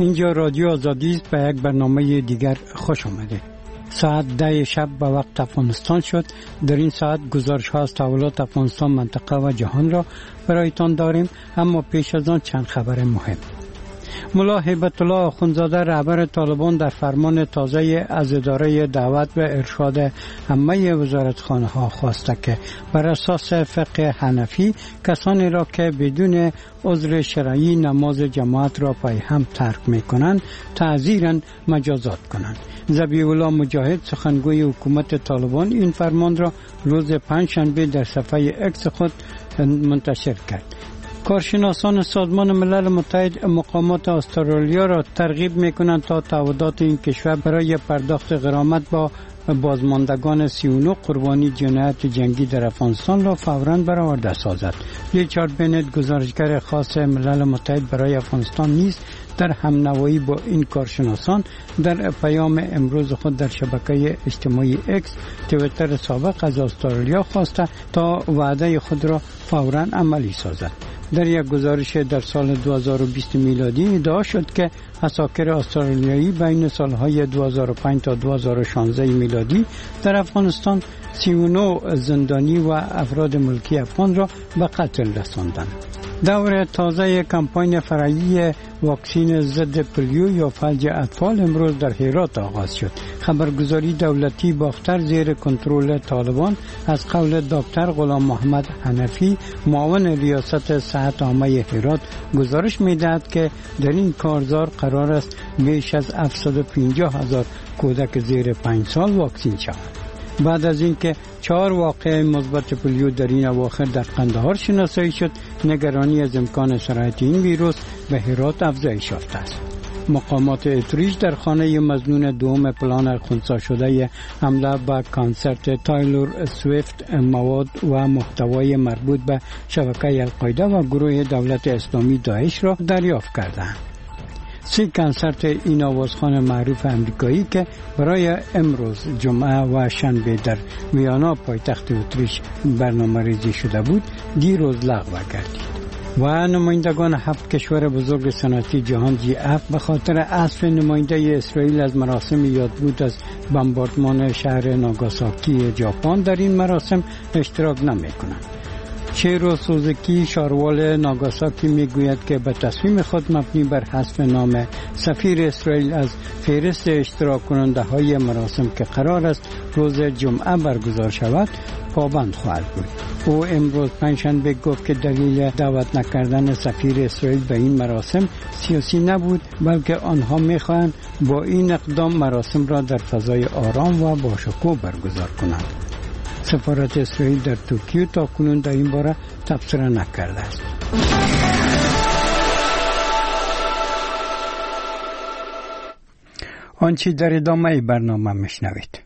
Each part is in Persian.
اینجا رادیو آزادی است. به یک برنامه دیگر خوش آمدید. ساعت 10 شب به وقت افغانستان شد. در این ساعت گزارش ها از تحولات افغانستان، منطقه و جهان را برایتان داریم، اما پیش از آن چند خبر مهم. ملا هیبت الله آخوندزاده رهبر طالبان در فرمان تازه از اداره دعوت و ارشاد همه وزارتخانه ها خواسته که بر اساس فقه حنفی کسانی را که بدون عذر شرعی نماز جماعت را پای هم ترک می کنند تعزیراً مجازات کنند. ذبیح الله مجاهد سخنگوی حکومت طالبان این فرمان را روز پنجشنبه در صفحه اکس خود منتشر کرد. کارشناسان سازمان ملل متحد مقامات استرالیا را ترغیب می‌کنند تا تعهدات این کشور برای پرداخت غرامت با بازماندگان 39 قربانی جنایت جنگی در افغانستان را فوراً برآورده سازد. ریچارد بنت، گزارشگر خاص ملل متحد برای افغانستان نیز در همنوایی با این کارشناسان در پیام امروز خود در شبکه اجتماعی اکس توییتر سابق از استرالیا خواسته تا وعده خود را فوراً عملی سازد. در یک گزارش در سال 2020 میلادی ادعا شد که عساکر استرالیایی بین سالهای 2005 تا 2016 میلادی در افغانستان 39 زندانی و افراد ملکی افغان را به قتل رساندند. دور تازه کمپاین فرعی واکسین ضد پولیو یا فلج اطفال امروز در هرات آغاز شد. خبرگزاری دولتی باختر زیر کنترل طالبان از قول دکتر غلام محمد حنفی معاون ریاست صحت عامه هرات گزارش می‌دهد که در این کارزار قرار است بیش از 750,000 کودک زیر 5 سال واکسین شوند. بعد از اینکه 4 واقعه مثبت پولیو در این اواخر در قندهار شناسایی شد، نگرانی از امکان سرایت این ویروس به هرات افزایش یافته است. مقامات اتریش در خانه مظنون دوم پلان خنثی شده حمله به کنسرت تایلور سویفت مواد و محتوای مربوط به شبکه القاعده و گروه دولت اسلامی داعش را دریافت کردند. 3 کنسرت این آوازخوان معروف امریکایی که برای امروز جمعه و شنبه در ویانا پایتخت اتریش برنامه‌ریزی شده بود دیروز لغو گردید. و نمایندگان 7 کشور بزرگ صنعتی جهان G7 به خاطر حذف نماینده اسرائیل از مراسم یادبود از بمباردمان شهر ناگاساکی ژاپن در این مراسم اشتراک نمی‌کنند. شیرو سوزوکی شاروال ناگاساکی میگوید که به تصمیم خود مبنی بر حذف نام سفیر اسرائیل از فهرست اشتراک کننده های مراسم که قرار است روز جمعه برگزار شود پابند خواهد بود. او امروز پنجشنبه گفت که دلیل دعوت نکردن سفیر اسرائیل به این مراسم سیاسی نبود، بلکه آنها میخواهند با این اقدام مراسم را در فضای آرام و باشکوه برگزار کنند. سفارت اسرائیل در ترکیه تا کنون در این باره تبصره نکرده است. آنچه در ادامه برنامه میشنوید.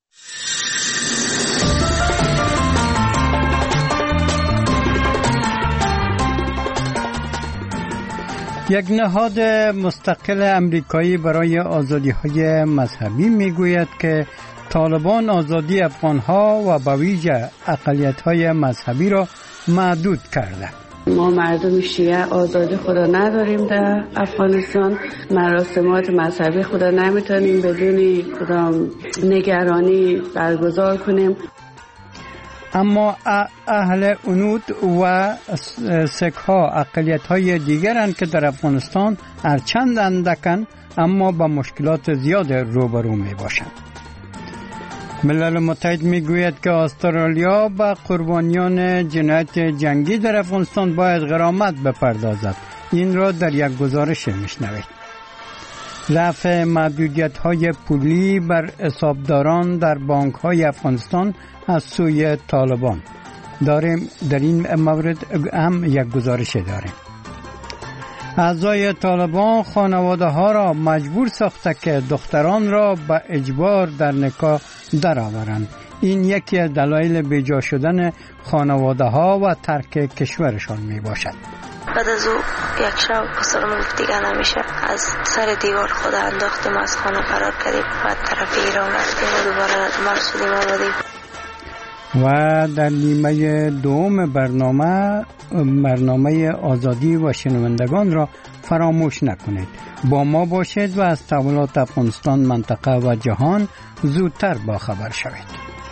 یک نهاد مستقل امریکایی برای آزادی‌های مذهبی میگوید که طالبان آزادی افغان‌ها و به ویژه اقلیت‌های مذهبی را محدود کرده. ما مردم شیعه آزادی خدا نداریم در افغانستان، مراسمات مذهبی خدا نمیتونیم بدون کدام نگرانی برگزار کنیم. اما اهل عنود و سک‌ها اقلیت‌های دیگرند که در افغانستان هرچند اندکن اما با مشکلات زیاد روبرو میباشند. ملل متحد میگوید که استرالیا به قربانیان جنایت جنگی در افغانستان باید غرامت بپردازد. این را در یک گزارش میشنوید. رفع محدودیت‌های پولی بر حسابداران در بانک‌های افغانستان از سوی طالبان. داریم در این مورد هم یک گزارش داریم. اعضای طالبان خانواده ها را مجبور ساخته که دختران را به اجبار در نکاح درآورند. این یکی از دلایل بیجا شدن خانواده ها و ترک کشورشان می باشد. بعد از او یک شب پسرم گفت دیگه نمیشه، از سر دیوار خود انداختیم، از خانه فرار کردیم، بعد طرف ایران رفتیم و دوباره مرد شدیم آمدیم. و در نیمه دوم برنامه آزادی و شنوندگان را فراموش نکنید. با ما باشید و از تحولات افغانستان، منطقه و جهان زودتر باخبر شوید.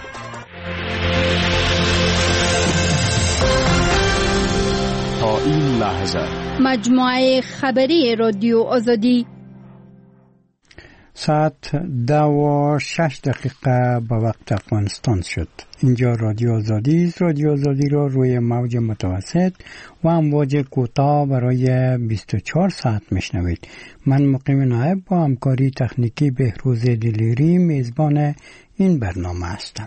تا این لحظه مجموعه خبری رادیو آزادی ساعت 10:06 به وقت افغانستان شد. اینجا رادیو آزادی است. رادیو آزادی را روی موج متوسط و امواج کوتاه برای 24 ساعت میشنوید. من مقیم نایب با همکاری تکنیکی بهروز دلیری میزبان این برنامه هستم.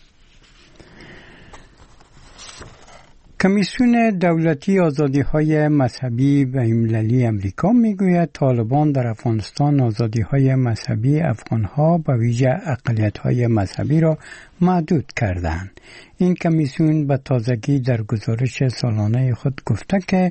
کمیسیون دولتی آزادی‌های مذهبی بین‌المللی امریکا میگوید طالبان در افغانستان آزادی‌های مذهبی افغان‌ها به ویژه اقلیت‌های مذهبی را محدود کردند. این کمیسیون به تازگی در گزارش سالانه خود گفته که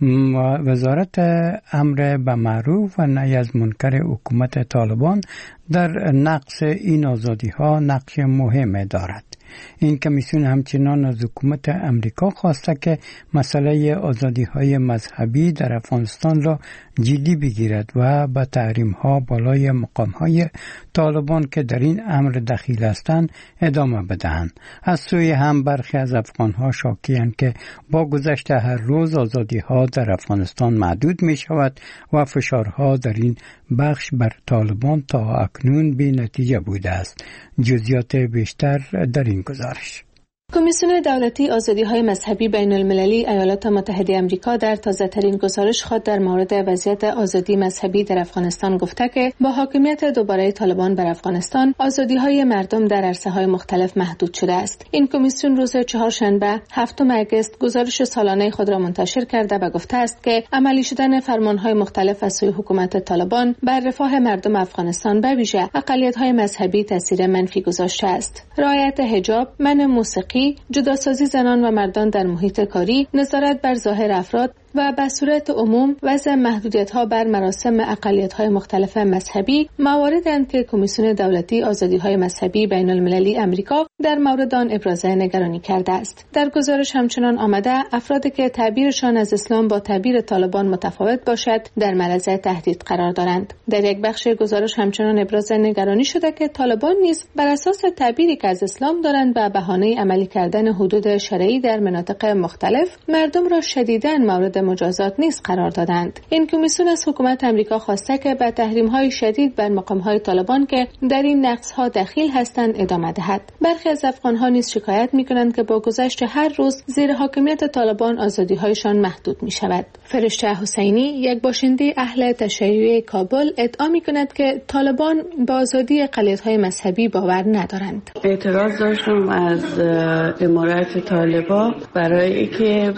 وزارت امر به معروف و نهی از منکر حکومت طالبان در نقض این آزادی‌ها نقش مهم دارد. این کمیسیون همچنان از حکومت امریکا خواسته که مسئله آزادی‌های مذهبی در افغانستان را جدی بگیرد و به تحریم‌ها بالای مقام‌های طالبان که در این امر دخیل هستند ادامه بدهند. از سوی هم برخی از افغان‌ها شاکی‌اند که با گذشت هر روز آزادی‌ها در افغانستان محدود می‌شود و فشارها در این بخش بر طالبان تا اکنون بی نتیجه بوده است. جزئیات بیشتر در این گزارش. کمیسیون دولتی آزادی‌های مذهبی بین‌المللی ایالات متحده آمریکا در تازه‌ترین گزارش خود در مورد وضعیت آزادی مذهبی در افغانستان گفته که با حاکمیت دوباره طالبان بر افغانستان آزادی‌های مردم در عرصه‌های مختلف محدود شده است. این کمیسیون روز چهارشنبه 7 آگوست گزارش سالانه خود را منتشر کرده و گفته است که عملی شدن فرمان‌های مختلف از سوی حکومت طالبان بر رفاه مردم افغانستان به ویژه اقلیت‌های مذهبی تاثیر منفی گذاشته است. رعایت حجاب، منع موسیقی، جداسازی زنان و مردان در محیط کاری، نظارت بر ظاهر افراد و به صورت عموم وضع محدودیت‌ها بر مراسم اقلیت‌های مختلف مذهبی مواردند که کمیسیون دولتی آزادی‌های مذهبی بین‌المللی امریکا در مورد آن ابراز نگرانی کرده است. در گزارش همچنان آمده افرادی که تعبیرشان از اسلام با تعبیر طالبان متفاوت باشد در معرض تهدید قرار دارند. در یک بخش گزارش همچنان ابراز نگرانی شده که طالبان نیز بر اساس تعبیری که از اسلام دارند و بهانه عملی کردن حدود شرعی در مناطق مختلف مردم را شدیداً مورد مجازات نیز قرار دادند. این کمیسیون از حکومت امریکا خواسته که به تحریم‌های شدید بر مقام‌های طالبان که در این نقض‌ها دخیل هستند ادامه دهد. برخی از افغان‌ها نیز شکایت می‌کنند که با گذشت هر روز زیر حاکمیت طالبان آزادی‌هایشان محدود می‌شود. فرشته حسینی، یک باشنده اهل تشیع کابل، ادعا می‌کند که طالبان با آزادی اقلیت‌های مذهبی باور ندارند. اعتراض داشتم از امارت طالبان برای اینکه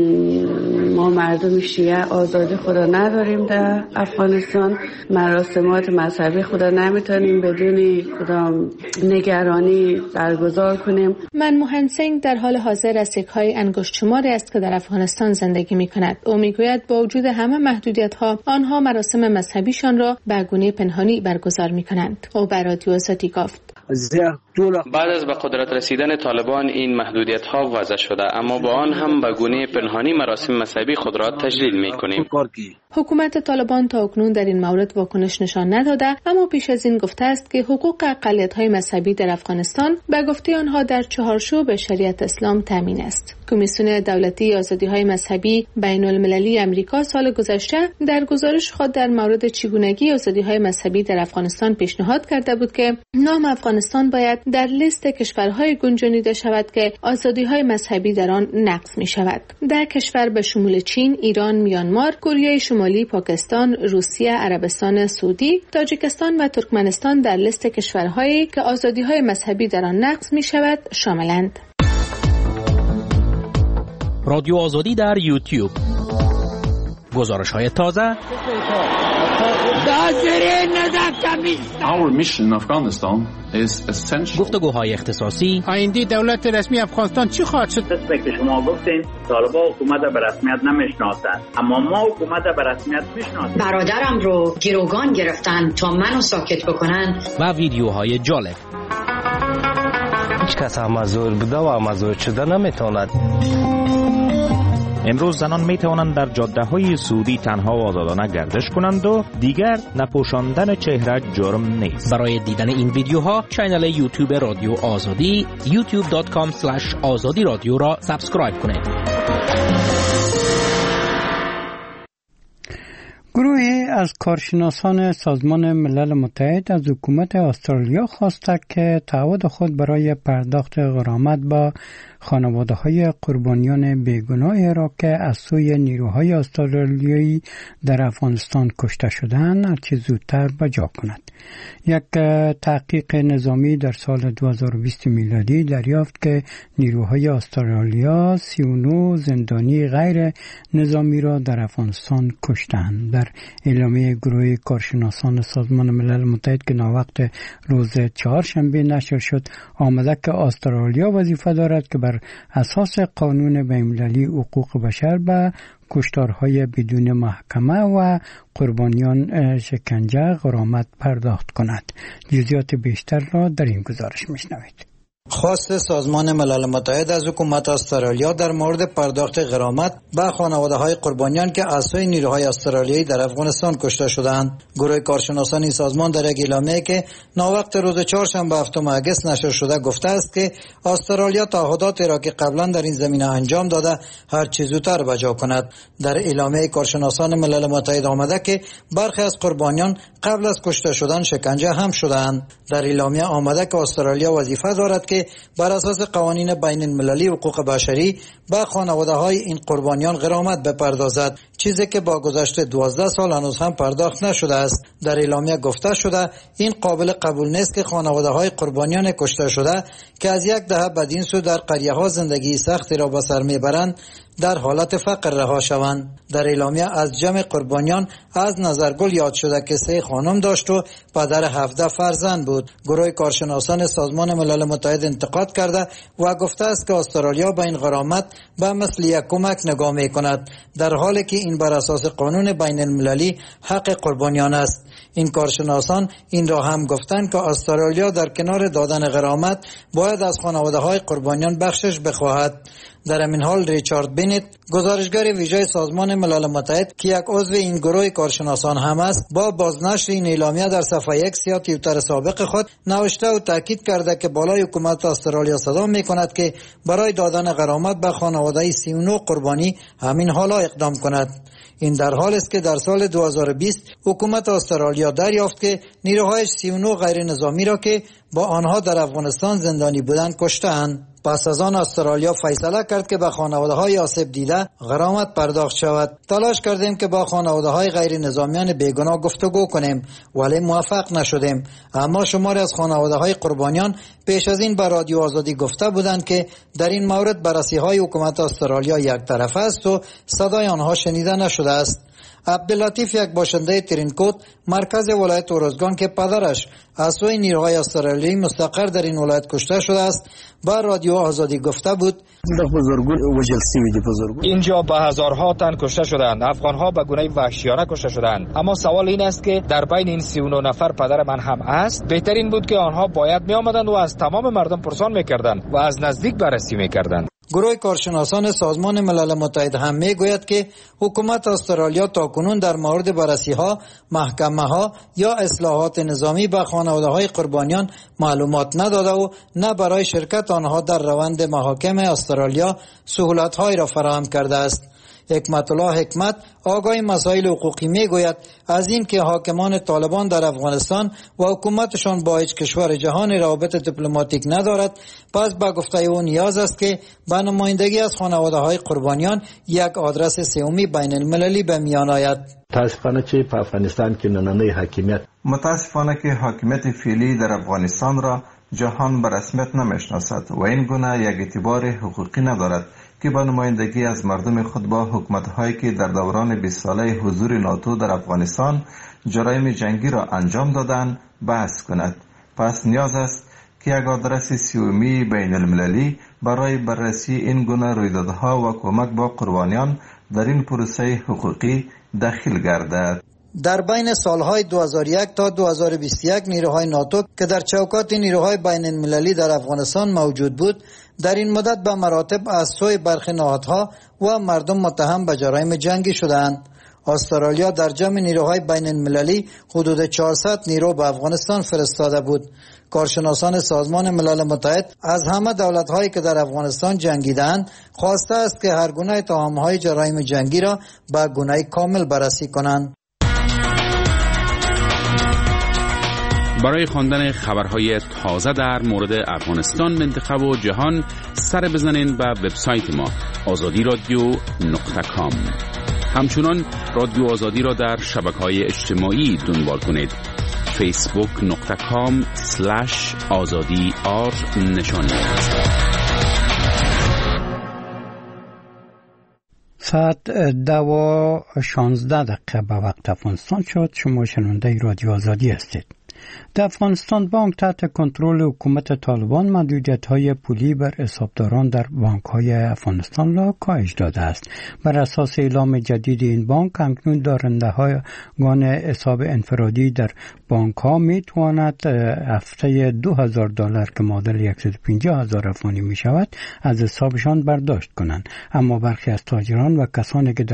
ما مردم شیعه آزادی خدا نداریم در افغانستان، مراسمات مذهبی خدا نمیتونیم بدون کدام نگرانی برگزار کنیم. منموهن سینگ در حال حاضر از سیک‌های انگشت شماری است که در افغانستان زندگی می‌کند. او میگوید با وجود همه محدودیت‌ها آنها مراسم مذهبیشان را به گونه پنهانی برگزار می‌کنند. او بر رادیو آزادی گفت: بعد از به قدرت رسیدن طالبان این محدودیت‌ها وضع شده، اما با آن هم به گونه پنهانی مراسم مذهبی خود را تجلیل می‌کنیم. حکومت طالبان تا اکنون در این مورد واکنش نشان نداده، اما پیش از این گفته است که حقوق اقلیت‌های مذهبی در افغانستان به گفته آنها در چهارچوب شریعت اسلام تامین است. کمیسیون دولتی آزادی‌های مذهبی بین‌المللی امریکا سال گذشته در گزارش خود در مورد چگونگی آزادی‌های مذهبی در افغانستان پیشنهاد کرده بود که نام افغانستان باید در لیست کشورهای گنجانیده شود که آزادی‌های مذهبی در آن نقض می‌شود. در کشور به شمول چین، ایران، میانمار، کره شمالی، پاکستان، روسیه، عربستان سعودی، تاجیکستان و ترکمنستان در لیست کشورهایی که آزادی‌های مذهبی در آن نقض می‌شود شاملند. رادیو آزادی در یوتیوب. گزارش‌های تازه. Our mission in Afghanistan is essential. گفتگوهای اختصاصی. آینده دولت رسمی افغانستان چی خواهد شد؟ مثل که شما گفتین طالبان حکومت به رسمیت نمیشناسند، اما ما حکومت به رسمیت میشناسیم. برادرم رو گروگان گرفتن تا منو ساکت بکنن. و ویدیوهای جالب. هیچ کس مزور بوده و مزور شده نمیتواند. امروز زنان می توانند در جاده های سعودی تنها و آزادانه گردش کنند و دیگر نپوشاندن چهره جرم نیست. برای دیدن این ویدیوها کانال یوتیوب رادیو آزادی youtube.com/azadi radio را سابسکرایب کنید. گروهی از کارشناسان سازمان ملل متحد از حکومت استرالیا خواست که تعهد خود برای پرداخت غرامت با خانواده‌های قربانیان بیگناهی را که از سوی نیروهای استرالیایی در افغانستان کشته شدند هرچه زودتر بجا کند. یک تحقیق نظامی در سال 2020 میلادی دریافت که نیروهای استرالیا 39 زندانی غیر نظامی را در افغانستان کشتند. در اعلامیه گروه کارشناسان سازمان ملل متحد که ناوقت روز چهارشنبه نشر شد آمده که استرالیا وظیفه دارد که بر اساس قانون بین‌المللی حقوق بشر به کشتارهای بدون محکمه و قربانیان شکنجه غرامت پرداخت کند. جزئیات بیشتر را در این گزارش میشنوید. خواست سازمان ملل متحد از حکومت استرالیا در مورد پرداخت غرامت به خانواده‌های قربانیان که از سوی نیروهای استرالیایی در افغانستان کشته شدند. گروه کارشناسان این سازمان در یک اعلامیه که ناوقت روز چهارشنبه 7 آگوست نشر شده گفته است که استرالیا تعهداتی را که قبلا در این زمینه انجام داده هر چه زودتر بجا کند. در اعلامیه کارشناسان ملل متحد آمده که برخی از قربانیان قبل از کشته شدن شکنجه هم شدند. در اعلامیه آمده که استرالیا وظیفه دارد که بر اساس قوانین بین المللی حقوق بشری به خانواده‌های این قربانیان غرامت بپردازد، چیزی که با گذشت 12 سال هنوز هم پرداخت نشده است. در اعلامیه گفته شده این قابل قبول نیست که خانواده‌های قربانیان کشته شده که از یک دهه بدین سو در قریه‌ها زندگی سختی را به سر میبرند در حالت فقر رها شوند. در اعلامیه از جمع قربانیان از نظرگل یاد شده که 3 خانم داشت و پدر 17 فرزند بود. گروه کارشناسان سازمان ملل متحد انتقاد کرده و گفته است که استرالیا به این غرامت به مثل یک کمک نگاه می‌کند، در حالی که این بر اساس قانون بین المللی حق قربانیان است. این کارشناسان این را هم گفتند که استرالیا در کنار دادن غرامت باید از خانواده‌های قربانیان بخشش بخواهد. در همین حال ریچارد بینت، گزارشگر ویژه سازمان ملل متحد که یک عضو این گروه کارشناسان هم است، با بازنشر این اعلامیه در صفحه X یا توییتر سابق خود نوشته و تاکید کرده که بالای حکومت استرالیا صدا می‌کند که برای دادن غرامت به خانواده 39 قربانی همین حالا اقدام کند. این در حالی است که در سال 2020 حکومت استرالیا دریافت که نیروهایش 39 غیر نظامی را که با آنها در افغانستان زندانی بودند کشته‌اند. پس از آن استرالیا فیصله کرد که به خانواده‌های آسیب دیده غرامت پرداخت شود. تلاش کردیم که با خانواده‌های غیر نظامیان بیگناه گفتگو کنیم ولی موفق نشدیم. اما شماری از خانواده‌های قربانیان پیش از این به رادیو آزادی گفته بودند که در این مورد بررسی‌های حکومت استرالیا یک طرفه است و صدای آنها شنیده نشده است. عبداللطیف، یک باشنده ترینکوت مرکز ولایت اورزگان که پدرش از سوی نیروهای استرالیایی مستقر در این ولایت کشته شده است، با رادیو آزادی گفته بود اینجا به هزارها تن کشته شدند، افغانها به گونه وحشیانه کشته شدند. اما سوال این است که در بین این 39 نفر پدر من هم است. بهترین بود که آنها باید می آمدند و از تمام مردم پرسان میکردند و از نزدیک بررسی میکردند. گروه کارشناسان سازمان ملل متحد هم میگوید که حکومت استرالیا تاکنون در مورد بررسی‌ها، محکمه‌ها یا اصلاحات نظامی به خانواده‌های قربانیان معلومات نداده و نه برای شرکت آنها در روند محاکم استرالیا سهولت‌هایی را فراهم کرده است. حکمت الله حکمت، آگاه مسائل حقوقی میگوید از این که حاکمان طالبان در افغانستان و حکومتشان با هیچ کشور جهان روابط دیپلماتیک ندارد، پس به گفته او نیاز است که به نمایندگی از خانواده‌های قربانیان یک آدرس سومی بین المللی به میان آید. متاسفانه که په افغانستان کې نننی حاکمیت متاسفانه که حاکمیت فعلی در افغانستان را جهان به رسمیت نمیشناسد و این گونه یک اعتبار حقوقی ندارد که با نمایندگی از مردم خود با حکومت‌هایی که در دوران 20 ساله حضور ناتو در افغانستان جرایم جنگی را انجام دادند بحث کند. پس نیاز است که یک آدرس سومی بین المللی برای بررسی این گونه رویدادها و کمک با قربانیان در این پروسه حقوقی داخل گردد. در بین سالهای 2001 تا 2021 نیروهای ناتو که در چوکات نیروهای بین المللی در افغانستان موجود بود، در این مدت به مراتب از سوی برخی نهادها و مردم متهم به جرایم جنگی شدند. استرالیا در جمع نیروهای بین المللی حدود 400 نیرو به افغانستان فرستاده بود. کارشناسان سازمان ملل متحد از همه دولت‌هایی که در افغانستان جنگیدند خواسته است که هر گونه اتهام‌های جرایم جنگی را به گونه کامل بررسی کنند. برای خواندن خبرهای تازه در مورد افغانستان، منطقه و جهان سر بزنین به وبسایت ما azadiradio.com. همچنان رادیو آزادی را در شبکه‌های اجتماعی دنبال کنید. facebook.com/azadi_r ساعت 2:16 به وقت افغانستان شد. شما شنونده رادیو آزادی هستید. در افغانستان بانک تحت کنترل حکومت طالبان محدودیت‌های پولی بر حسابداران در بانک‌های افغانستان را کاهش داده است. بر اساس اعلام جدید این بانک، اکنون دارندگان حساب انفرادی در بانک‌ها می‌توانند هفته $2,000 که معادل 150,000 افغانی می‌شود از حسابشان برداشت کنند. اما برخی از تاجران و کسانی که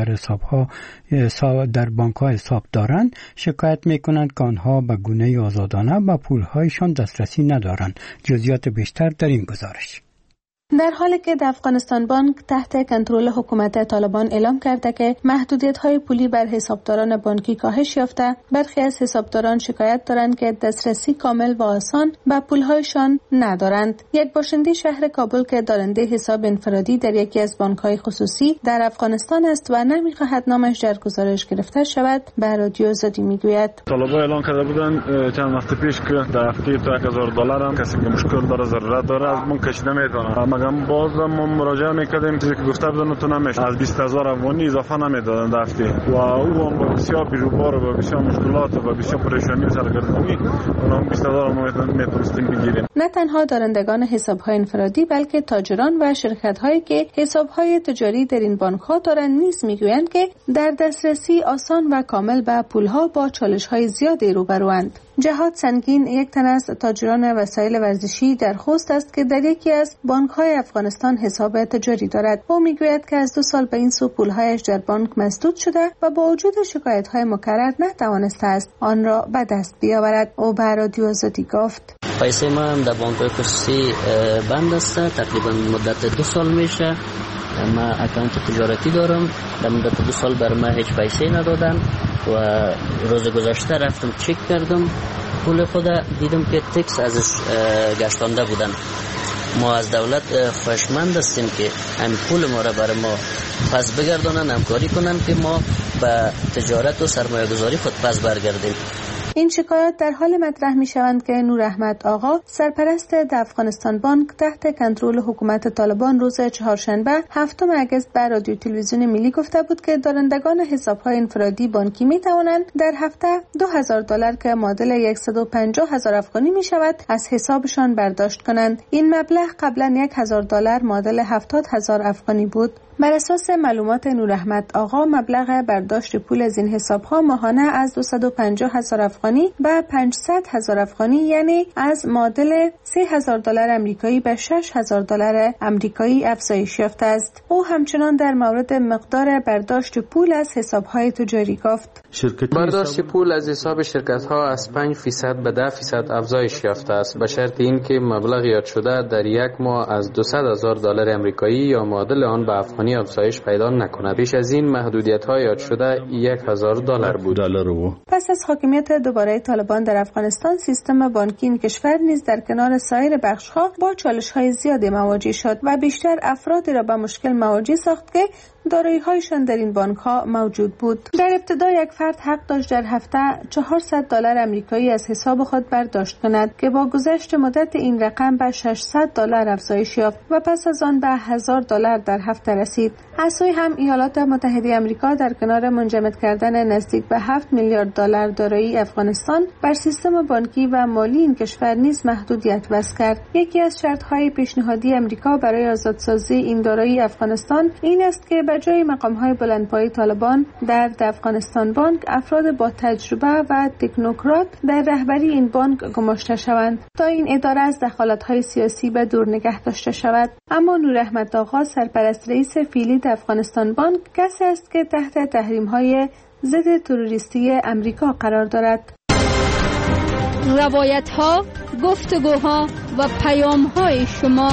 در بانک‌ها حساب دارند شکایت می‌کنند که آنها به گونه آزادانه با پول‌هایشان دسترسی ندارند. جزئیات بیشتر در این گزارش. در حالی که در افغانستان بانک تحت کنترل حکومت طالبان اعلام کرده که محدودیت‌های پولی بر حسابداران بانکی کاهش یافته، برخی از حسابداران شکایت دارند که دسترسی کامل و آسان به پول‌هایشان ندارند. یک باشنده شهر کابل که دارنده حساب انفرادی در یکی از بانک‌های خصوصی در افغانستان است و نمی‌خواهد نامش در گزارش گرفته شود، به رادیو آزادی میگوید: طالبان اعلام کرده بودند چند وقت پیش که در هفته تا $1,000 هم کسی که مشکل داره ضرورت داره از بانک کشیده می‌تونه. مگم باز ما مراجعه میکردیم چیزی که گفته بودن تو نمیشه، از 20,000 افغانی اضافه نمیدادن در هفته و او هم با بسیار بیروبار و بسیار مشکلات و بسیار پریشانی سرگردانی اونم 20,000 ما میتونستیم بگیریم. نه تنها دارندگان حساب‌های انفرادی بلکه تاجران و شرکت‌هایی که حساب‌های تجاری در این بانک‌ها دارند نیز میگویند که در دسترسی آسان و کامل به پول‌ها با چالش‌های زیادی روبروند. جهاد سنگین، یک تن از تاجران وسایل ورزشی در خوست است که در یکی از بانک‌های افغانستان حساب تجاری دارد. او میگوید که از 2 سال به این سو پول‌هایش در بانک مسدود شده و با وجود شکایت‌های مکرر نتوانسته است آن را به دست بیاورد. او به رادیو آزادی گفت: پیسه ما هم در بانک‌های خصوصی بند است. تقریبا مدت 2 سال میشه. ما اکانت تجارتی دارم. در مدت 2 سال بر ما هیچ پیسه ندادن و روز گذشته رفتم چک کردم پول خود، دیدم که تکس ازش گشتانده بودن. ما از دولت خوشمند هستیم که این پول ما را برای ما پس بگردانن، همکاری کنن که ما به تجارت و سرمایه گذاری خود پس برگردیم. این شکایات در حال مطرح می شوند که نور احمد آقا، سرپرست در افغانستان بانک تحت کنترل حکومت طالبان، روز چهارشنبه 7 اگست به رادیو تلویزیون ملی گفته بود که دارندگان حساب‌های انفرادی بانکی می توانند در هفته $2,000 که معادل 150,000 افغانی می شود از حسابشان برداشت کنند. این مبلغ قبلا $1,000 معادل 70,000 افغانی بود. بر اساس معلومات نور احمد آقا، مبلغ برداشت پول از این حساب‌ها ماهانه از 250,000 افغانی به 500,000 افغانی، یعنی از معادل $3,000 آمریکایی به $6,000 آمریکایی افزایش یافته است. او همچنان در مورد مقدار برداشت پول از حساب‌های تجاری گفت: برداشت پول از حساب شرکت‌ها از 5% به 10% افزایش یافته است، به شرط اینکه مبلغ یاد شده در یک ماه از $200,000 آمریکایی یا معادل آن به افغانی افزایش پیدا نکند. پیش از این محدودیت‌ها یاد شده $1,000 بود. پس از حاکمیت دوباره طالبان در افغانستان، سیستم بانکی این کشور نیز در کنار سایر بخش‌ها با چالش‌های زیادی مواجه شد و بیشتر افرادی را به مشکل مواجه ساخت که دارایی‌هایشان در این بانک‌ها موجود بود. در ابتدا یک فرد حق داشت در هفته $400 آمریکایی از حساب خود برداشت کند که با گذشت مدت این رقم به $600 افزایش یافت و پس از آن به $1,000 در هفته رسید. از سوی هم ایالات متحده آمریکا در کنار منجمد کردن نزدیک به $7 میلیارد دارایی افغانستان بر سیستم بانکی و مالی این کشور نیز محدودیت وضع کرد. یکی از شرط‌های پیشنهادی آمریکا برای آزادسازی این دارایی افغانستان این است که توجه مقام‌های بلندپایه طالبان در افغانستان بانک افراد با تجربه و تکنوکرات در رهبری این بانک گماشته شوند تا این اداره از دخالت‌های سیاسی به دور نگه داشته شود. اما نور احمد آقا سرپرست رئیس فیلی افغانستان بانک کسی است که تحت تحریم‌های ضد تروریستی امریکا قرار دارد. روایت‌ها، گفتگوها و پیام‌های شما.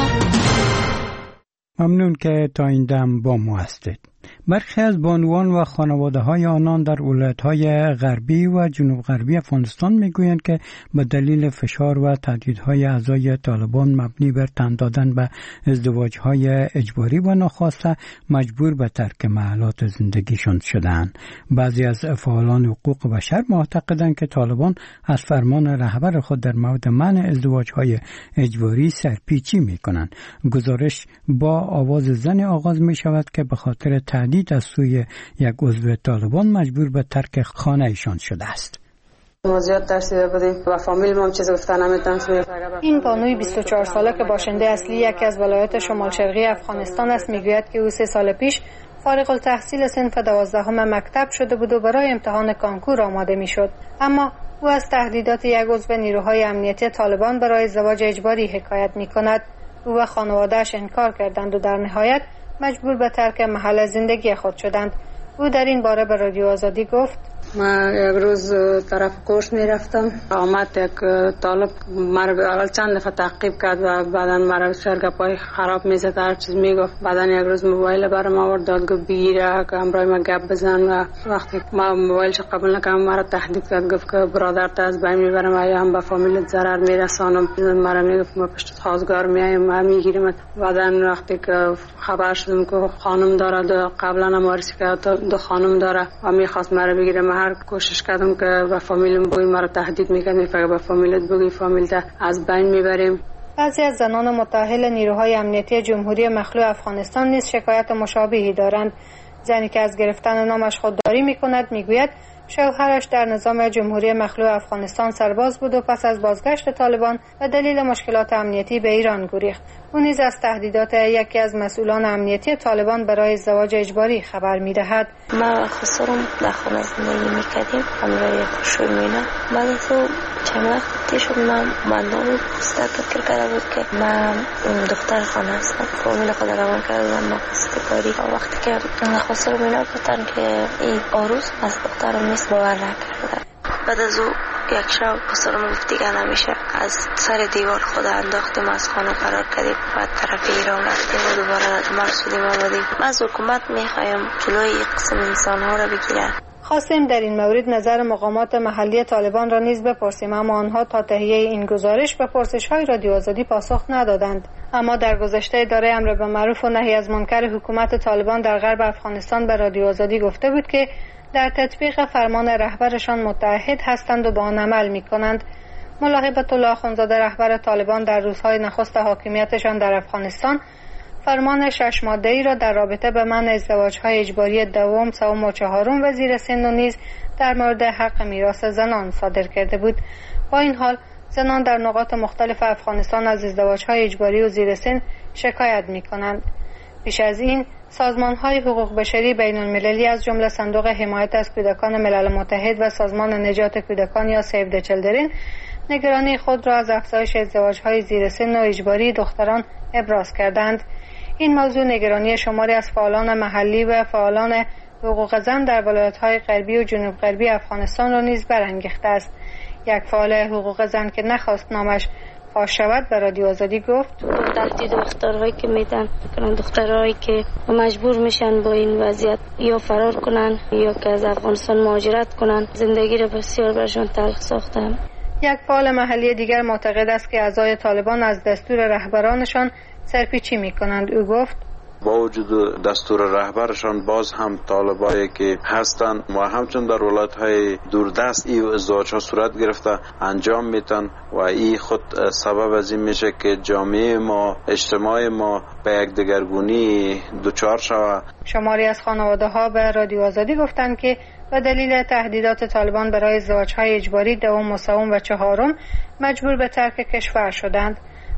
ممنون که تا این دم با ما هستید. برخی از بانوان و خانواده‌های آنان در ولایت‌های غربی و جنوب غربی افغانستان می‌گویند که به دلیل فشار و تهدیدهای اعضای طالبان مبنی بر تن دادن به ازدواج‌های اجباری و ناخواسته مجبور به ترک محلات زندگیشان شدند. بعضی از فعالان حقوق بشر معتقدند که طالبان از فرمان رهبر خود در مورد منع ازدواج‌های اجباری سرپیچی می‌کنند. گزارش با آواز زن آغاز می‌شود که به خاطر تهدید از سوی یک عضو طالبان مجبور به ترک خانه ایشان شده است. موضوعات ترسیده بودیم و فامیل ما هم چیز گفتن نمیتونم. این بانوی 24 ساله که باشنده اصلی یکی از ولایات شمال شرقی افغانستان است میگوید که او 3 سال پیش فارغ التحصیل صنف 12 مکتب شده بود و برای امتحان کانکور آماده میشد، اما او از تهدیدات یک عضو نیروهای امنیتی طالبان برای ازدواج اجباری حکایت میکند. او و خانواده‌اش انکار کردند و در نهایت مجبور به ترک محل زندگی خود شدند. او در این باره به رادیو آزادی گفت: من یک روز طرف کورس میرفتم، آمد یک طالب مرا اول چند دفعه تعقیب کرد و بعدا مرا شرگپای خراب میزد، هر چیز میگفت. بعدا یک روز موبایل برام آورد داد، گفت بگیره که همراه ما گپ بزن و وقتی ما موبایلش قبول نکردم مرا تهدید کرد، گفت که برادرت از بین میبرم و یا هم به فامیلت ضرر میرسانم. مرا میگفت ما پشت خواستگار میایم و میگیریم. بعدا وقتی که خبر شدم که خانم داره، قبلا هم وارسی کرد 2 خانم داره و میخواست مرا بگیره، من هر کوشش کردم که به فامیلم بگم، مرا تهدید میکرد، میگفت به فامیلت بگی فامیلت از بین میبریم. بعضی از زنان متأهل نیروهای امنیتی جمهوری مخلوع افغانستان نیز شکایت مشابهی دارند. زنی که از گرفتن نامش خودداری میکند میگوید شوهرش در نظام جمهوری مخلوع افغانستان سرباز بود و پس از بازگشت طالبان به دلیل مشکلات امنیتی به ایران گریخت. او نیز از تهدیدات یکی از مسئولان امنیتی طالبان برای ازدواج اجباری خبر می‌دهد. ما خسرم در خانه زندگی می‌کردیم، همراه خوشوی می‌نا. بعد از او چند وقتی شد من بندام خسته فکر کرده بود که من دختر خانه هستم. فامیل خود روان کردم ما قصد کاری. وقتی که خسرم می‌نا گفتن که این آروز از دخترم نیست، باور نکردم. بعد از او یک شب خسرم گفت دیگه نمیشه، از سر دیوار خود انداختیم، از خانه فرار کردیم و طرف ایران رفتیم و دوباره مرسودیم آمدیم. ما از حکومت میخوایم جلوی این قسم انسانها را بگیرن. خواستیم در این مورد نظر مقامات محلی طالبان را نیز بپرسیم، اما آنها تا تهیه این گزارش به پرسش‌های رادیو آزادی پاسخ ندادند. اما در گذشته اداره امر بالمعروف و نهی از منکر حکومت طالبان در غرب افغانستان به رادیو آزادی گفته بود که در تطبیق فرمان رهبرشان متعهد هستند و با آن عمل می‌کنند. ملا هیبت الله اخوندزاده رهبر طالبان در روزهای نخست حاکمیتشان در افغانستان فرمان 6 ماده‌ای را در رابطه به منع ازدواج‌های اجباری دوم، سوم و چهارم و زیر سن و نیز در مورد حق میراث زنان صادر کرده بود. با این حال زنان در نقاط مختلف افغانستان از ازدواج‌های اجباری و زیر سن شکایت می‌کنند. پیش از این سازمان‌های حقوق بشری بین‌المللی از جمله صندوق حمایت از کودکان ملل متحد و سازمان نجات کودکان یا سیو د چیلدرن نگرانی خود را از افزایش ازدواج‌های زیر سن و اجباری دختران ابراز کردند. این موضوع نگرانی شماری از فعالان محلی و فعالان حقوق زن در ولایت‌های غربی و جنوب غربی افغانستان را نیز برانگیخته است. یک فعال حقوق زن که نخواست نامش فاش شود به رادیو آزادی گفت: تهدید دخترهایی که میدن، دخترهایی که مجبور میشن با این وضعیت یا فرار کنن یا که از افغانستان مهاجرت کنن، زندگی را بسیار برشان تلخ ساختن. یک فعال محلی دیگر معتقد است که اعضای طالبان از دستور رهبرانشان سرپیچی میکنند. او گفت: با وجود دستور رهبرشان باز هم طالبایی که هستند و همچون در ولایت‌های دوردست این ازدواج‌ها صورت گرفته انجام میتن و این خود سبب از این میشه که جامعه ما، اجتماع ما به یک دگرگونی دچار شود. شماری از خانواده‌ها به رادیو آزادی گفتند که به دلیل تهدیدات طالبان برای ازدواج‌های اجباری دوم و سوم و چهارم مجبور به ترک کشور شدند.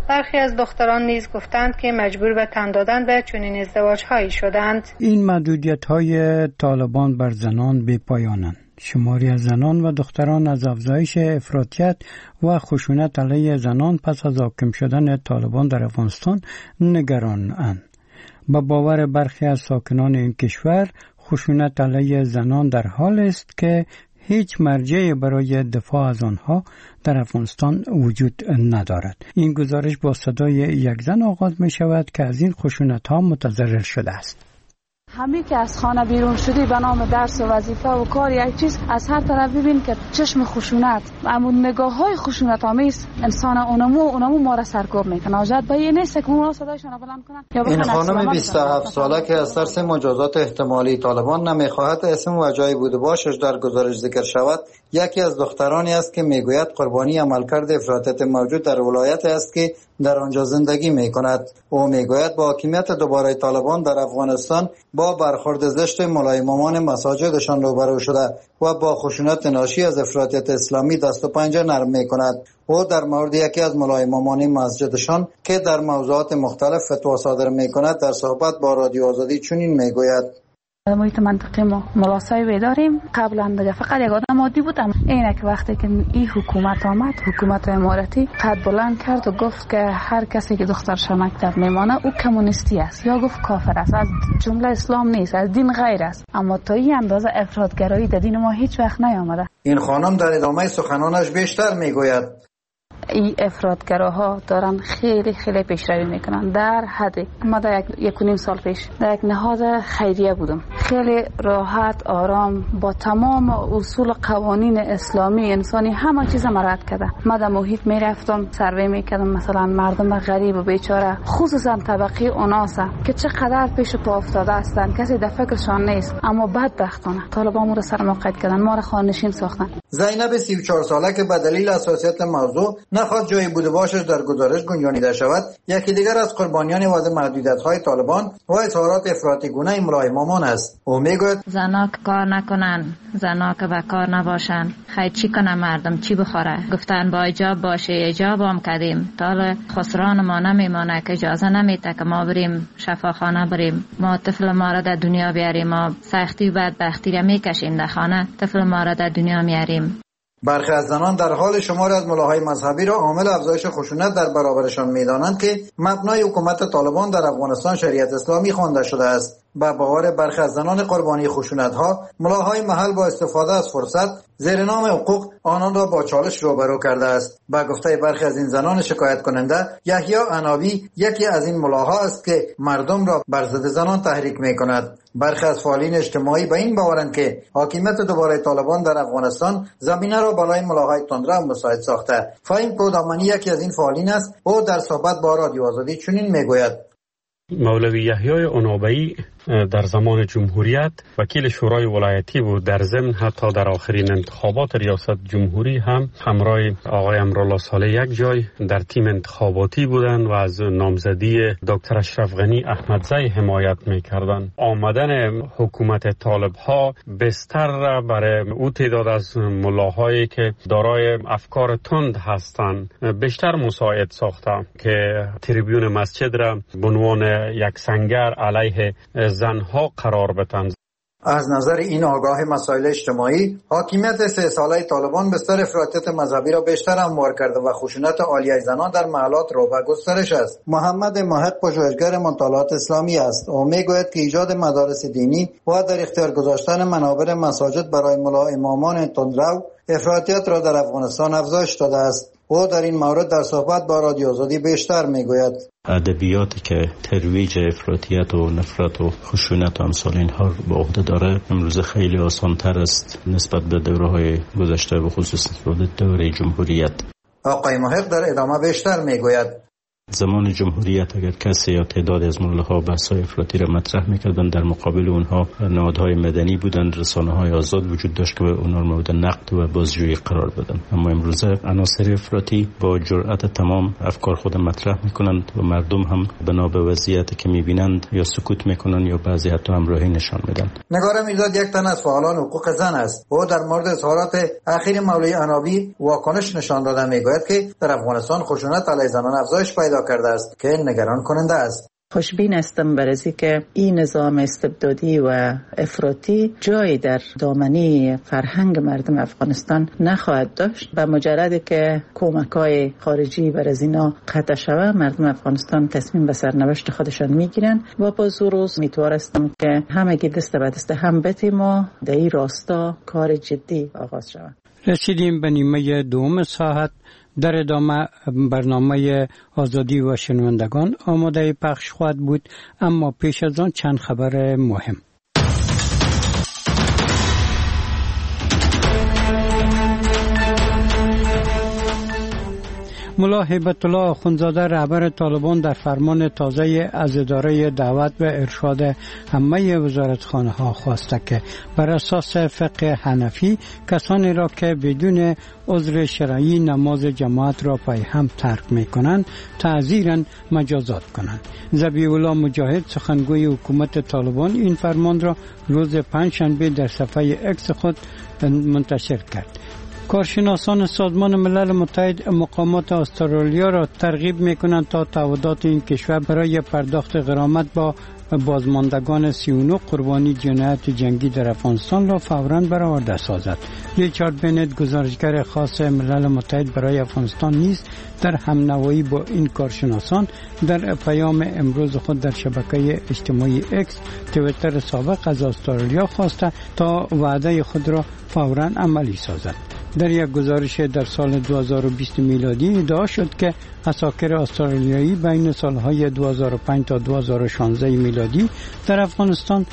برخی از دختران نیز گفتند که مجبور به تن دادن به چنین ازدواج‌هایی شدند. این محدودیت‌های طالبان بر زنان بی‌پایانند. شماری از زنان و دختران از افزایش افراطیت و خشونت علیه زنان پس از حاکم شدن طالبان در افغانستان نگرانند. با باور برخی از ساکنان این کشور، خشونت علیه زنان در حال است که هیچ مرجعی برای دفاع از آنها در افغانستان وجود ندارد. این گزارش با صدای یک زن آغاز می شود که از این خشونت ها متضرر شده است. همه که از خانه بیرون شدی به نام درس و وظیفه و کار یک چیز، از هر طرف ببین که چشم خشونت و اون نگاه های خشونت آمیز انسان اونمو ما را سرکوب میکنه. آجت به این نیست که ما صدایشون بلند کنن. این خانم 27 ساله که از ترس مجازات احتمالی طالبان نمیخواهد اسم و جای بوده باشش در گزارش ذکر شود، یکی از دخترانی است که میگوید قربانی عملکرد افراطیت موجود در ولایت است که در آنجا زندگی میکند. او میگوید با حاکمیت دوباره طالبان در افغانستان با برخورد زشت مولای امامان مساجدشان روبرو شده و با خشونت ناشی از افراطیت اسلامی دست و پنجه نرم میکند. او در مورد یکی از مولای امامان مسجدشان که در موضوعات مختلف فتوا صادر میکند در صحبت با رادیو آزادی چنین میگوید: محیط منطقه ما ملاسایی داریم. قبلا دیگه فقط یک آدم عادی بودم. اینه که وقتی که این حکومت آمد، حکومت امارتی قد بلند کرد و گفت که هر کسی که دخترش مکتب میمانه او کمونیستی است یا گفت کافر است، از جمله اسلام نیست، از دین غیر است. اما تا این اندازه افراطگرایی در دین ما هیچ وقت نیامده. این خانم در ادامه سخنانش بیشتر میگوید: این افراطگراها دارن خیلی پیشروی میکنن. در حد ما در 1.5 سال پیش در یک نهاد خیریه بودم. خیلی راحت آرام با تمام اصول قوانین اسلامی انسانی همه چیز مراد کرده. ما در محیط میرفتم سروی میکردم، مثلا مردم غریب و بیچاره، خصوصا طبقه اوناسا که چقدر پیش پا افتاده هستن، کسی در فکرشان نیست، اما بدبختانه طالبان ما رو سر ما قید کردن، ما رو خانه‌نشین ساختن. زینب 34 ساله که به دلیل حساسیت موضوع نخواست جای بوده باشش در گزارش گنجانیده شود، یکی دیگر از قربانیان وضع محدودیت‌های طالبان و اظهارات افراطی گونه مولای امامان است. او میگوید: زنا که کار نکنن، زنا که به کار نباشن، خیر چی کنه مردم چی بخوره؟ گفتن با حجاب باشه، حجاب هم کردیم. تا خسران ما نمیمانه که اجازه نمیده که ما بریم شفاخانه بریم، ما طفل ما را در دنیا بیاریم، ما سختی و بدبختی را میکشیم در خانه، طفل ما را در دنیا میاریم. برخی از زنان در حال شماری از ملاهای مذهبی را عامل افزایش خشونت در برابرشان می‌دانند که مبنای حکومت طالبان در افغانستان شریعت اسلامی خوانده شده است. با باور برخی از زنان قربانی خشونت‌ها، ملاهای محل با استفاده از فرصت زیر نام حقوق آنان را با چالش روبرو کرده است. با گفته برخی از این زنان شکایت کننده، یحیی عنابی یکی از این ملاها است که مردم را بر ضد زنان تحریک می‌کند. برخی از فعالین اجتماعی به این باورند که حاکمیت دوباره طالبان در افغانستان زمینه را برای ملاهای تندرو مساعد ساخته. فهیم پودامنی یکی از این فعالین است. او در صحبت با رادیو آزادی چنین میگوید: مولوی یحیی عنابی در زمان جمهوریت وکیل شورای ولایتی بود. در ضمن حتی در آخرین انتخابات ریاست جمهوری هم همراه آقای امرالله صالح یک جای در تیم انتخاباتی بودند و از نامزدی دکتر اشرف غنی احمدزی حمایت میکردند. آمدن حکومت طالب ها بستر برای او تعداد از ملاهایی که دارای افکار تند هستند بیشتر مساعد ساخته که تریبیون مسجد را به عنوان یک سنگر علیه زنها قرار بدن. از نظر این آگاه مسائل اجتماعی، حاکمیت 3 ساله طالبان بستر افراطیت مذهبی را بیشتر هموار کرده و خشونت عالیه زنان در محلات رو به گسترش است. محمد محق پژوهشگر مطالعات اسلامی است. او میگوید که ایجاد مدارس دینی و در اختیار گذاشتن منابر مساجد برای ملا امامان تندرو افراطیت را در افغانستان افزایش داده است. او در این مورد در صحبت با رادیو آزادی بیشتر میگوید: ادبیاتی که ترویج افراطیت و نفرت و خشونت و امثال اینها به عهده داره امروز خیلی آسان‌تر است نسبت به دوره‌های گذشته و خصوصا دوره جمهوریت. آقای محق در ادامه بیشتر میگوید: زمان جمهوریت اگر کسی یا تعداد از ملت‌ها بحث‌های افراطی را مطرح می‌کردند، در مقابل اونها نهادهای مدنی بودند، رسانه‌های آزاد وجود داشت که اونها را مورد نقد و بازجویی قرار بدن. اما امروزه عناصر افراطی با جرأت تمام افکار خود مطرح می‌کنند و مردم هم بنا به وضعیتی که می‌بینند یا سکوت می‌کنند یا بعضی حتی همراهی نشان میدن. نگار میرداد یک تن از فعالان حقوق زن است. او در مورد اظهارات اخیر مولوی عنابی واکنش نشان داده میگوید که در افغانستان خشونت علیه زنان افزایش پیدا کرده است که نگران کننده است. خوشبین هستم بر از اینکه این نظام استبدادی و افراطی جایی در دامنه فرهنگ مردم افغانستان نخواهد داشت. به مجردی که کمک‌های خارجی بر از اینا قطع شود، مردم افغانستان تصمیم به سرنوشت خودشان میگیرن و با روز امیدوار هستم که همگی دست به دست هم بتیم و در این راستا کار جدی آغاز شود. رسیدیم به نیمه دوم ساعت. در ادامه برنامه آزادی و شنوندگان آماده پخش خواهد بود، اما پیش از آن چند خبر مهم. ملا هیبت الله آخوندزاده رهبر طالبان در فرمان تازه از اداره دعوت و ارشاد همه وزارتخانه ها خواسته که بر اساس فقه حنفی کسانی را که بدون عذر شرعی نماز جماعت را پای هم ترک می کنند تعزیراً مجازات کنند. ذبیح الله مجاهد سخنگوی حکومت طالبان این فرمان را روز پنجشنبه در صفحه اکس خود منتشر کرد. کارشناسان سازمان ملل متحد مقامات استرالیا را ترغیب می‌کنند تا تعهدات این کشور برای پرداخت غرامت با بازماندگان 39 قربانی جنایت جنگی در افغانستان را فوراً برآورده سازد. ریچارد بنت گزارشگر خاص ملل متحد برای افغانستان نیز در همنوایی با این کارشناسان در پیام امروز خود در شبکه اجتماعی اکس توییتر سابق از استرالیا خواسته تا وعده خود را فوراً عملی سازد. در یک گزارش در سال 2020 میلادی ادعا شد که عساکر استرالیایی بین سالهای 2005 تا 2016 میلادی در افغانستان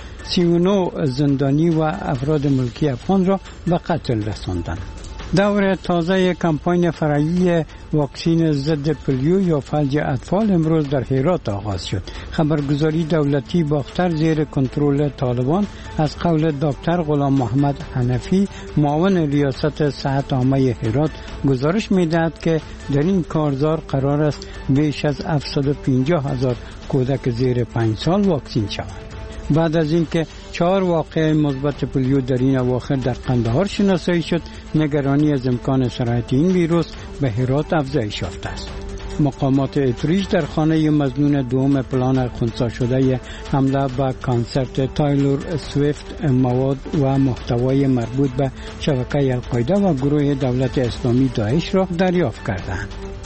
39 زندانی و افراد ملکی افغان را به قتل رساندند. دور تازه کمپاین فرعی واکسین ضد پولیو یا فلج اطفال امروز در هرات آغاز شد. خبرگزاری دولتی باختر زیر کنترل طالبان از قول دکتر غلام محمد حنفی معاون ریاست صحت عامه هرات گزارش می‌دهد که در این کارزار قرار است بیش از 750,000 کودک زیر 5 سال واکسین شوند. بعد از اینکه 4 واقعه مثبت پولیو در این اواخر در قندهار شناسایی شد، نگرانی از امکان سرایت این ویروس به هرات افزایش یافته است. مقامات اتریش در خانه مظنون دوم پلان خنثی شده حمله به کنسرت تایلور سویفت مواد و محتوای مربوط به شبکه القاعده و گروه دولت اسلامی داعش را دریافت کردند.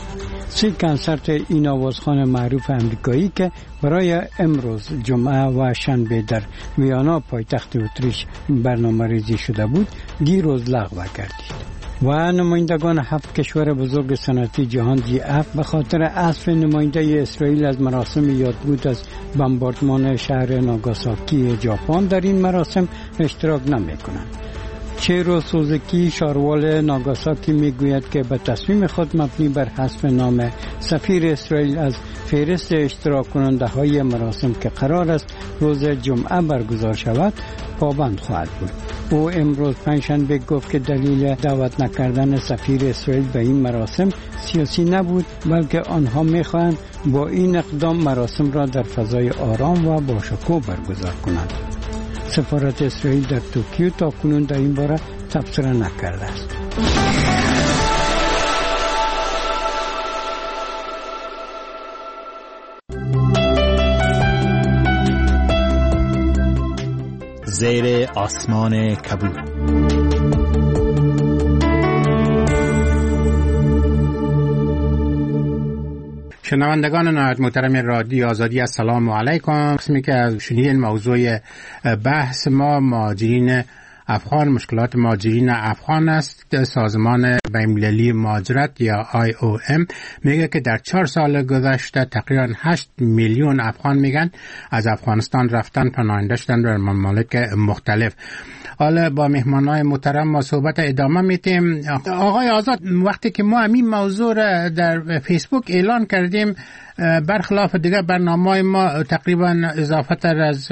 3 کنسرت این آوازخوان معروف امریکایی که برای امروز جمعه و شنبه در ویانا پایتخت اتریش برنامه‌ریزی شده بود دیروز لغو گردید. و نمایندگان 7 کشور بزرگ صنعتی جهان G7 به خاطر حذف نماینده اسرائیل از مراسم یادبود از بمباردمان شهر ناگاساکی ژاپن در این مراسم اشتراک نمی‌کنند. چیرو سوزوکی شاروال ناگاساکی میگوید که به تصمیم خود مبنی بر حذف نام سفیر اسرائیل از فهرست اشتراک کننده های مراسم که قرار است روز جمعه برگزار شود پابند خواهد بود. او امروز پنجشنبه گفت که دلیل دعوت نکردن سفیر اسرائیل به این مراسم سیاسی نبود، بلکه آنها میخواهند با این اقدام مراسم را در فضای آرام و باشکوه برگزار کنند. سفارت اسرائیل در توکیو تا کنون در این باره تبصره نکرده است. زیر آسمان کبود. شنوندگان نهایت محترم رادیو آزادی السلام علیکم. قسمی که از شنیدن موضوع بحث ما مهاجرین افغان، مشکلات مهاجرین افغان است. سازمان بین‌المللی مهاجرت یا IOM میگه که در 4 سال گذشته تقریبا 8 میلیون افغان میگن از افغانستان رفتن پناهنده شدن در ممالک مختلف. حالا با مهمانای محترم ما صحبت ادامه میتیم. آقای آزاد، وقتی که ما همین موضوع را در فیسبوک اعلان کردیم، برخلاف دیگر برنامه‌های ما تقریبا اضافه تر از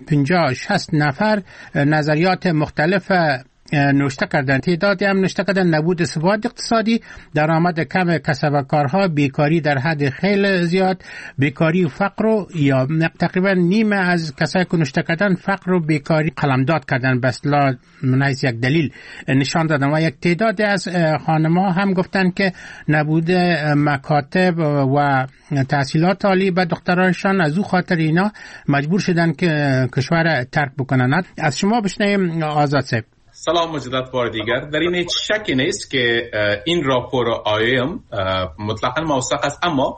50-60 نفر نظریات مختلف نوشته کردن. تعدادی هم نوشته کردن نبود ثبات اقتصادی، درآمد کم کسب و کارها، بیکاری در حد خیلی زیاد، بیکاری و فقر و یا تقریبا نیمه از کسایی که نوشته کردن فقر و بیکاری قلمداد کردن، به اصطلاح من حیث یک دلیل نشان دادن. و یک تعدادی از خانم‌ها هم گفتن که نبود مکاتب و تحصیلات عالی به دخترانشان، از او خاطر اینا مجبور شدن که کشور ترک بکنن. از شما بشنویم آزاد صاحب. سلام مجدد بار دیگر. در این هیچ شکی نیست که این راپور آیم مطلقاً موثق است، اما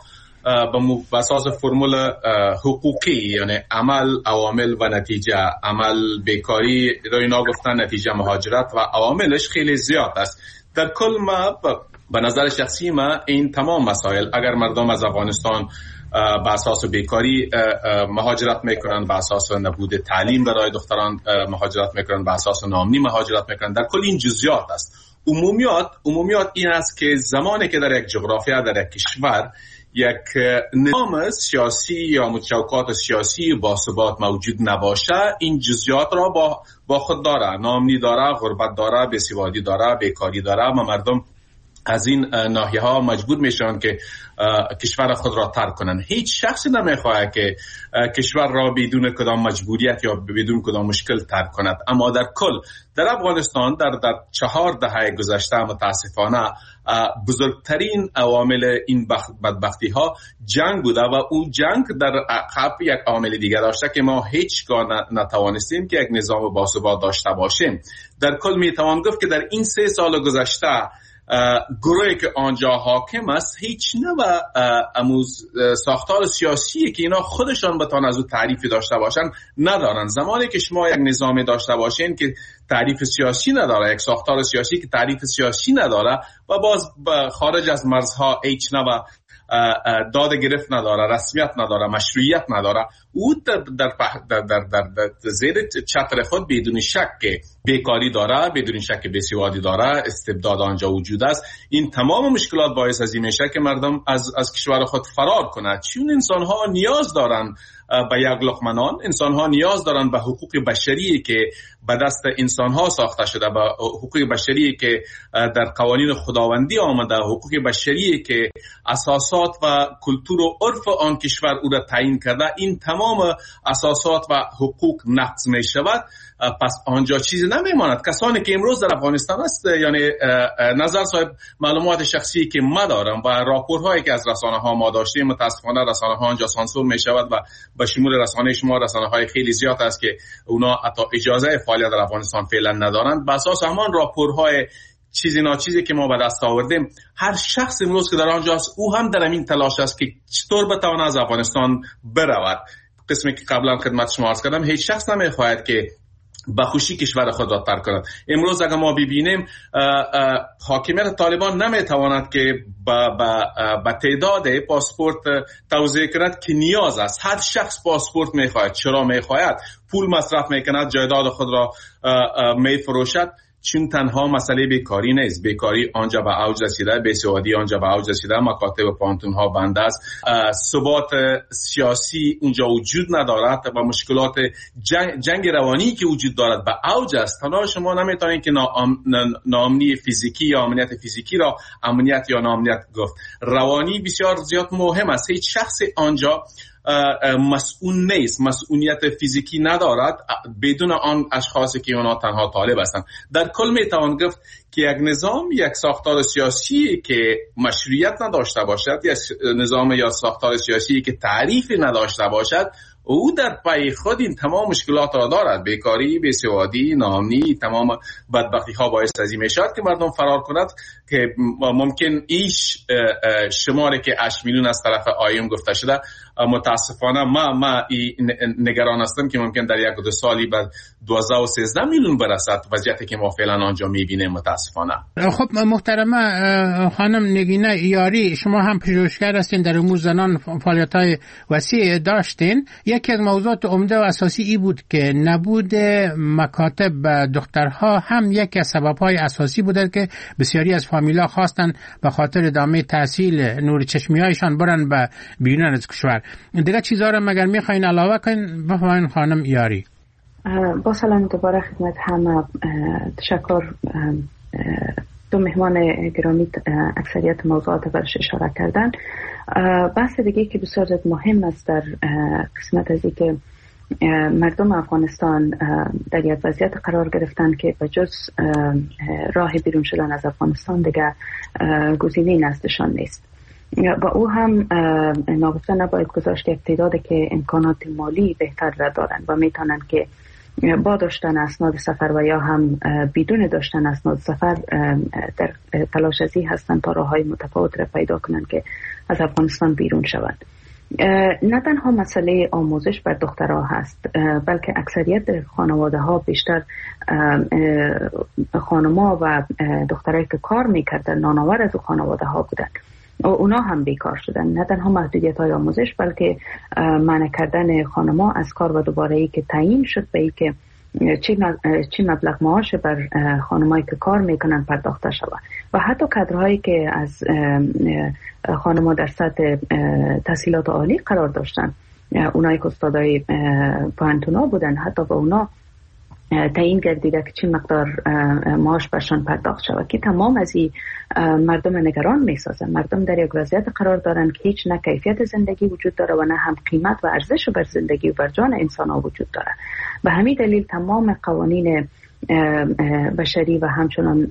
به اساس فرمول حقوقی، یعنی عمل، عوامل و نتیجه. عمل بیکاری رو اینا گفتن، نتیجه مهاجرت و عواملش خیلی زیاد است. در کل ما به نظر شخصی ما این تمام مسائل، اگر مردم از افغانستان به اساس بیکاری مهاجرت میکنن، به اساس نبود تعلیم برای دختران مهاجرت میکنن، به اساس ناامنی مهاجرت میکنن، در کل این جزئیات است. عمومیات این است که زمانی که در یک جغرافیا، در یک کشور، یک نظام سیاسی یا متشابهات سیاسی با ثبات موجود نباشه، این جزئیات را با خود داره. ناامنی داره، غربت داره، بیسوادی داره، بیکاری داره و مردم از این ناحیه ها مجبور میشن که کشور خود را ترک کنن. هیچ شخصی نمیخواد که کشور را بدون کدام مجبوریت یا بدون کدام مشکل ترک کند. اما در کل در افغانستان در 4 دهه گذشته متاسفانه بزرگترین عوامل این بدبختی ها جنگ بوده و او جنگ در عقب یک عامل دیگر داشته که ما هیچگاه نتوانستیم که یک نظام باثبات داشته باشیم. در کل میتوان گفت که در این 3 سال گذشته گروهی که آنجا حاکم است هیچ نوع ساختار سیاسی که اینا خودشان بتوان از او تعریفی داشته باشن ندارن. زمانی که شما یک نظامی داشته باشین که تعریف سیاسی نداره، یک ساختار سیاسی که تعریف سیاسی نداره و باز خارج از مرزها هیچ نوع داد گرفت نداره، رسمیت نداره، مشروعیت نداره، او در زیر چتر خود بدون شک بیکاری داره، بدون شک بیسوادی داره، استبداد آنجا وجود است. این تمام مشکلات باعث از این میشه که مردم از کشور خود فرار کنند، چون انسان ها نیاز دارن به یک لقمه نان، انسان ها نیاز دارن به حقوق بشری که به دست انسان ها ساخته شده، به حقوق بشری که در قوانین خداوندی آمده، حقوق بشری که اساسات و کلتور و عرف آن کشور او را تعیین کرده. این تمام اساسات و حقوق نقض می شود، پس آنجا چیزی نمیماند. کسانی که امروز در افغانستان است، یعنی نظر صاحب معلومات شخصی که ما دارم و راپورهایی که از رسانه ها ما داشتیم، متاسفانه رسانه ها آنجا سانسور می شود و به شمول رسانه شما رسانه های خیلی زیاد است که اونا حتی اجازه فعالیت در افغانستان فعلا ندارند. به اساس همان راپورهای چیزی ناچیزی که ما به دست آوردیم، هر شخص امروز که در آنجاست او هم در این تلاش است که چطور بتواند از افغانستان برود. قسمی که قبلا خدمت شما عرض کردم، هیچ شخص نمیخواهد که به خوشی کشور خود را ترک کند. امروز اگر ما ببینیم حاکمیت طالبان نمیتواند که با تعداد پاسپورت توزیع کند که نیاز است. هر شخص پاسپورت میخواهد. چرا میخواهد؟ پول مصرف میکند، جایداد خود را میفروشد. چون تنها مسئله بیکاری نیست، بیکاری آنجا به اوج رسیده، بیسوادی آنجا به اوج رسیده، مکاتب و پانتون ها بند است، ثبات سیاسی اونجا وجود ندارد و مشکلات جنگ روانی که وجود دارد به اوج است. حالا شما نمیتونید که ناامنی فیزیکی یا امنیت فیزیکی را امنیت یا ناامنیت گفت. روانی بسیار زیاد مهم است. هیچ شخص آنجا مسئول نیست، مسئولیت فیزیکی ندارد بدون آن اشخاصی که اونا تنها طالب هستند. در کل میتوان گفت که یک نظام، یک ساختار سیاسی که مشروعیت نداشته باشد، یک نظام یا ساختار سیاسی که تعریفی نداشته باشد، او در پای خود این تمام مشکلات را دارد. بیکاری، بیسوادی، ناامنی، تمام بدبختی ها باعث از این میشد که مردم فرار کند که ممکن ایش شماری که 8 میلیون از طرف آیوم گفته شده متاسفانه ما نگران هستم که ممکن در 1-2 سالی بعد 12 و 13 میلیون برسد وضعیتی که ما فعلا آنجا میبینیم متاسفانه. خب محترمه خانم نگینه یاری، شما هم پژوهشگر هستین، در امور زنان فعالیت‌های وسیع داشتین. یکی از موضوعات عمده و اساسی ای بود که نبود مکاتب دخترها هم یکی از سبب‌های اساسی بوده که بسیاری از فامیلا خواستن به خاطر ادامه تحصیل نور چشمی‌هایشان برن به بیرون از کشور. دیگه چیزا رو مگر می‌خواین علاوه کنین؟ بفرمایید خانم یاری. با سلام دوباره خدمت همه. تشکر. دو مهمان گرامی اکثریت موضوعات برش اشاره کردن. بحث دیگه که بسیار مهم است در قسمت از این که مردم افغانستان در یک وضعیت قرار گرفتن که به جز راه بیرون شدن از افغانستان دیگه گزینه‌ای نزدشان نیست. و او هم ناگفته نباید گذاشت که تعدادی که امکانات مالی بهتر را دارند و میتونن که با داشتن اسناد سفر و یا هم بدون داشتن اسناد سفر در تلاش ازی هستند تا راه‌های متفاوت را پیدا کنند که از افغانستان بیرون شوند. نه تنها مسئله آموزش بر دخترها هست، بلکه اکثریت خانواده ها بیشتر خانم‌ها و دخترایی که کار میکردن نانآور از خانواده ها بودن و اونا هم بیکار شدن. نه تنها محدودیت های آموزش بلکه منع کردن خانم‌ها از کار و دوباره ای که تعیین شد به ای که چی مبلغ معاش بر خانمایی که کار میکنن پرداخته شود و حتی کادرهایی که از خانم‌ها در سطح تحصیلات عالی قرار داشتن، اونایی که استادای پانتونا بودن، حتی به اونا تعیین گردیده که چی مقدار معاش برشان پرداخت شود که تمام از این مردم نگران میسازن. مردم در یک وضعیت قرار دارن که هیچ نه کیفیت زندگی وجود داره و نه هم قیمت و ارزش بر زندگی و بر جان انسان ها وجود داره. به همین دلیل تمام قوانین بشری و همچنان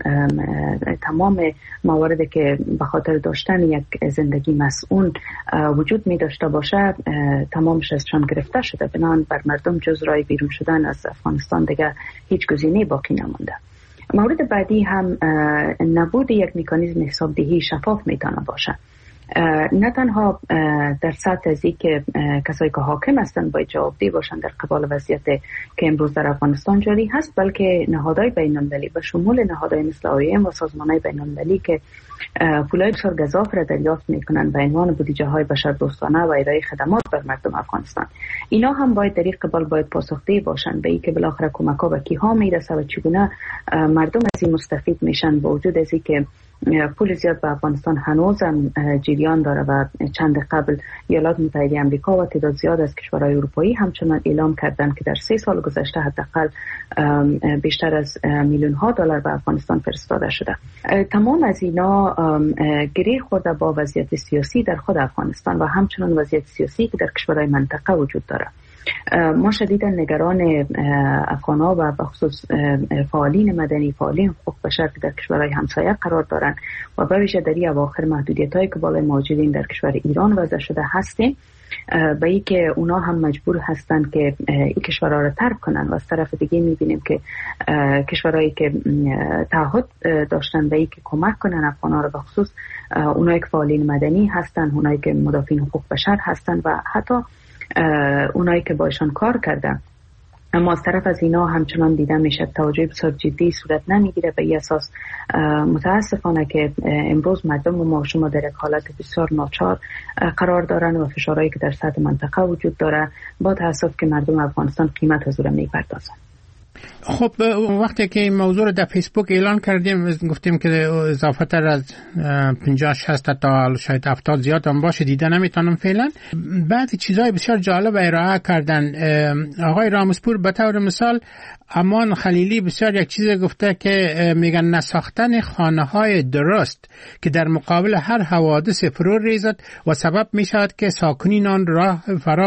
تمام مواردی که به خاطر داشتن یک زندگی مسئول وجود می داشته باشه تمامش ازشان گرفته شده. بنابراین بر مردم جز راه بیرون شدن از افغانستان دیگه هیچ گزینه‌ای باقی نمونده. مورد بعدی هم نبود یک مکانیزم حسابدهی شفاف میتونه باشه. نه تنها در سطح ازی که کسایی که حاکم هستند باید جوابدهی باشند در قبال وضعیت که امروز در افغانستان جاری هست، بلکه نهادهای بین‌المللی و شمول نهادهای مثل آی‌ام و سازمان‌های بین‌المللی که پولای بسیار گزاف را دریافت میکنن به عنوان بودجه‌های بشردوستانه و ارائه خدمات بر مردم افغانستان، اینا هم باید در این قبال باید پاسخدهی باشند به اینکه بالاخره کمک‌ها به کیها میرسه و چگونه مردم از این مستفید میشن، با وجود از اینکه پول زیاد به افغانستان هنوزم جریان داره و چند قبل ایالات متحده آمریکا و تعداد زیاد از کشورهای اروپایی همچنان اعلام کردن که در 3 سال گذشته حداقل بیشتر از میلیون‌ها دلار به افغانستان فرستاده شده. تمام از اینا گره خورده با وضعیت سیاسی در خود افغانستان و همچنان وضعیت سیاسی که در کشورهای منطقه وجود داره. ما شدیدا نگران افغان‌ها و بخصوص فعالین مدنی، فعالین حقوق بشر که در کشورهای همسایه قرار دارند و به ویژه در این اواخر محدودیت‌هایی که بالای مهاجرین در کشور ایران وضع شده هستیم، به این که اونا هم مجبور هستند که این کشورها را ترک کنن و از طرف دیگه می‌بینیم که کشورهایی که تعهد داشتن به این که کمک کنن افغان‌ها را، بخصوص اونایی که فعالین مدنی هستن، اونایی که مدافعین حقوق بشر هستن و حتی اونایی که باشان کار کردن، اما از طرف از اینا همچنان دیده میشه توجه بسیار جدی صورت نمیگیره. به این اساس متاسفانه که امروز مردم و ما شما در یک حالت بسیار ناچار قرار دارن و فشارهایی که در سطح منطقه وجود داره با تاسف که مردم افغانستان قیمت از اون میپردازن. خب وقتی که این موضوع رو در فیسبوک اعلان کردیم گفتیم که اضافه تر از 50-60 تا شاید 70 زیاد هم باشه، دیده نمیتونم فعلا. بعضی چیزهای بسیار جالب ارائه کردن. آقای رامسپور به طور مثال امان خلیلی بسیار یک چیز گفته که میگن نساختن خانه‌های درست که در مقابل هر حوادث فرو ریزد و سبب میشود که ساکنین آن راه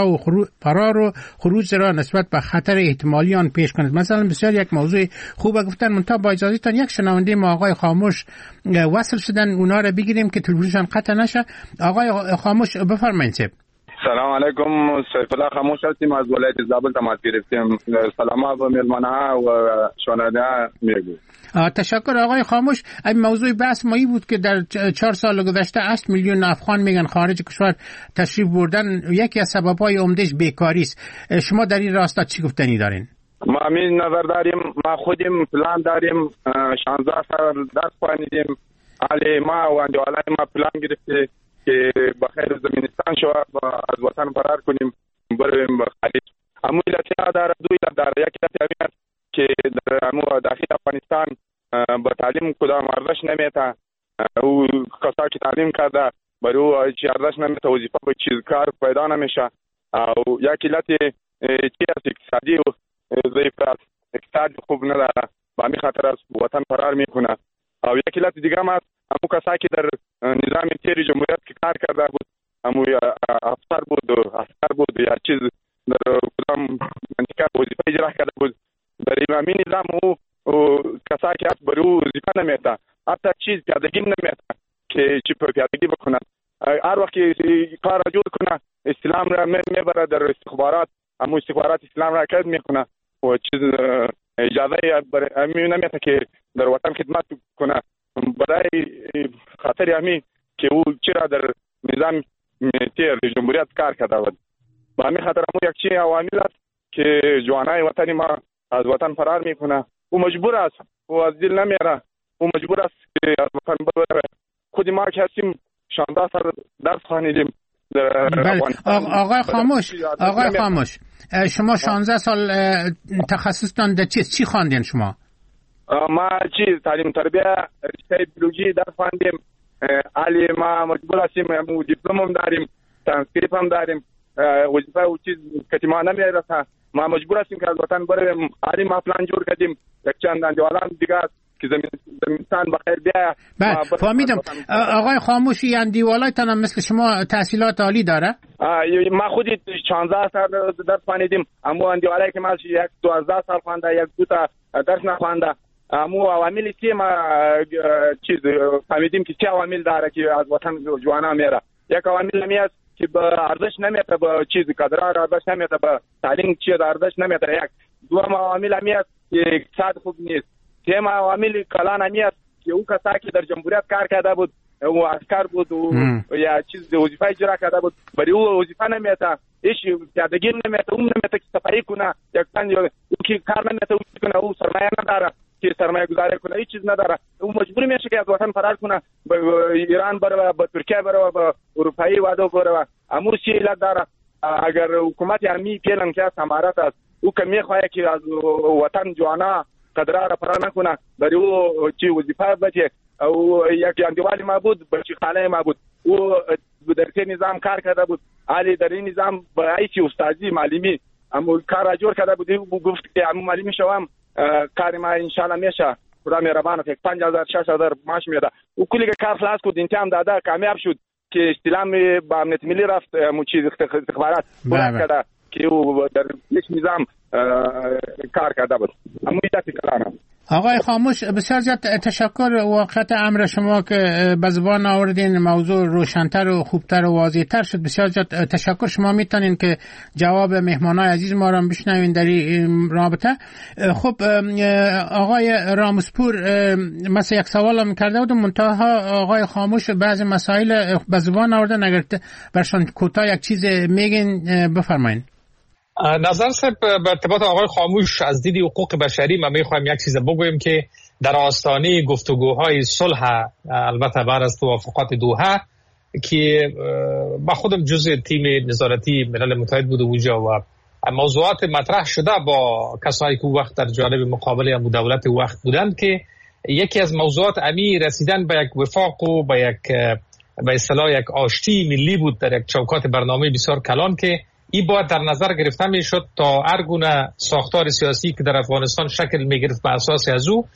فرار و خروج را نسبت به خطر احتمالی آن پیش کنند. مثلا بسیار یک موضوع خوبه گفتن. منتها با اجازهتان یک شنونده ما آقای خاموش وصل شدن، اونا را بگیریم که تلفنشان قطع نشه. آقای خاموش بفرمایید. سلام علیکم. سیف الله خاموش هستیم از ولایت زابل تماس گرفتیم. سلام به مهمان‌ها و شنونده میگم. تشکر آقای خاموش. این موضوع بحث مایی بود که در 4 سال گذشته 8 میلیون افغان میگن خارج کشور تشریف بردن، یکی از سبب‌های عمدهش بیکاری است. شما در این راستا چی گفتنی دارین؟ ما همین نظر داریم. ما خودیم پلان داریم 16 سال درس خوانیدیم. علی ما و اندوالای ما پلان گرفته که بخیر زمینستان شو از وطن فرار کنیم بریم خارج. اما علت داره، دو علت داره. یک علت که در داخل افغانستان با تعلیم کدام ارزش نمیته. او کسایی که تعلیم کرده برای او چی ارزش نمیته، وظیفه به چیز کار پیدا نمیشه. او یک علت چی است؟ اقتصادی و ضعیف است. اقتصاد خوب نداره، با همین خاطر از وطن فرار میکنه. او یک علت دیگه هم است، همون کسایی که در نظام تیر جمهوریت که کار کرده بود، همون افسر بود و عسکر بود یا چیز در کدام منطقه وظیفه اجرا کرده بود، در امامی نظام او کسایی که از برای او وظیفه نمیته، حتی چیز پیادگی نمیته که چی پیادگی بکنه. هر وقت کار را جور کنه اسلام را میبره در استخبارات، همون استخبارات اسلام را قید میکنه و چیز اجازه امی نمیته که در وطن خدمت کنه. برای خاطر امی که او چرا در نظام تیر جمهوریت کار کرده بود، با همین خاطر همون یک چی عوامل است که جوانای وطنی ما از وطن فرار میکنه. او مجبور است، او از دل نمیاره، او مجبور است که از وطن بره. خود ما که هستیم 16 سال درس خوانیدیم. آقای خاموش شما 16 سال تخصصتان در چی خواندین شما؟ ما چی تعلیم تربیه رشته بیولوژی درس خواندیم. علی ما مجبور هستیم، دیپلم هم داریم، ترانسکریپت هم داریم. وظیفه او چیز که ما نمیرسه، ما مجبور هستیم که از وطن بریم. علی ما پلان جور کردیم یک چند اندوالان دیگه که زمینستان بخیر بیایه. بله فهمیدم. آقای خاموشی اندیوالایتان هم مثل شما تحصیلات عالی داره؟ ما خودی 16 سال درس خوانیدیم، اما اندیوالایی که ما یک 12 سال خوانده، یک 2 تا درس نخوانده. اما عواملی که ما چیز فهمیدیم که چه عوامل داره که از وطن جوانا میره. یک عوامل همی است که به ارزش نمیته، به چیز قدرار ارزش نمیته، به تعلیم چیز ارزش نمیته. یک دوم عوامل همی است که اقتصاد خوب نیست. سوم عوامل کلان همی است که او کسایی که در جمهوریت کار کرده بود، او عسکر بود و یا چیز وظیفه اجرا کرده بود، برای او وظیفه نمیته، هیچ پیادگی نمیته، اون نمیته که سفری کنه، یک تن او که کار نمیته او کنه، او سرمایه نداره که سرمایه گذاری کنه، هیچ چیز نداره. او مجبور میشه که از وطن فرار کنه، به ایران بره، به ترکیه بره، به اروپایی وادو بره. امور چی علت داره؟ اگر حکومت همی پیلن که سمارت است، او که میخواه که از وطن جوانا قدرار فرار نکنه، برای او چی وظیفه بده. او یک اندیوالی ما بود، بچی خاله ما بود، او در سه نظام کار کرده بود. علی در این نظام با ایچی استادی معلمی اما کار جور کرده بود. او گفت که اما معلمی شوم کار ما انشالله میشه، خدا مهربانه، 5000 6000 معاش میده. او کلی کار خلاص کرد، امتحان داده، کامیاب شد که استلام با امنیت ملی رفت، چیز استخبارات کرده که او در یک نظام کار کرده بود. اما ایت کلام. آقای خاموش بسیار زیاد تشکر. واقعیت امر شما که به زبان آوردین موضوع روشن‌تر و خوبتر و واضح‌تر شد. بسیار زیاد تشکر. شما میتونین که جواب مهمانای عزیز ما را بشنوین در این رابطه. خب آقای رامسپور مثلا یک سوال هم کرده بودم، منتها آقای خاموش بعضی مسائل به زبان آوردن، اگر برشان کوتاه یک چیز میگین بفرمایید. نظر صاحب به ارتباط آقای خاموش از دید حقوق بشری ما میخوایم یک چیز بگویم که در آستانه گفتگوهای صلح، البته بعد از توافقات دوحه که با خودم جزء تیم نظارتی ملل متحد بود اونجا و موضوعات مطرح شده با کسایی که وقت در جانب مقابل هم دولت وقت بودند که یکی از موضوعات امی رسیدن به یک وفاق و به اصطلاح یک آشتی ملی بود در یک چوکات برنامه بسیار کلان که این باید در نظر گرفته می شد تا هر گونه ساختار سیاسی که در افغانستان شکل می گرفت به اساس از او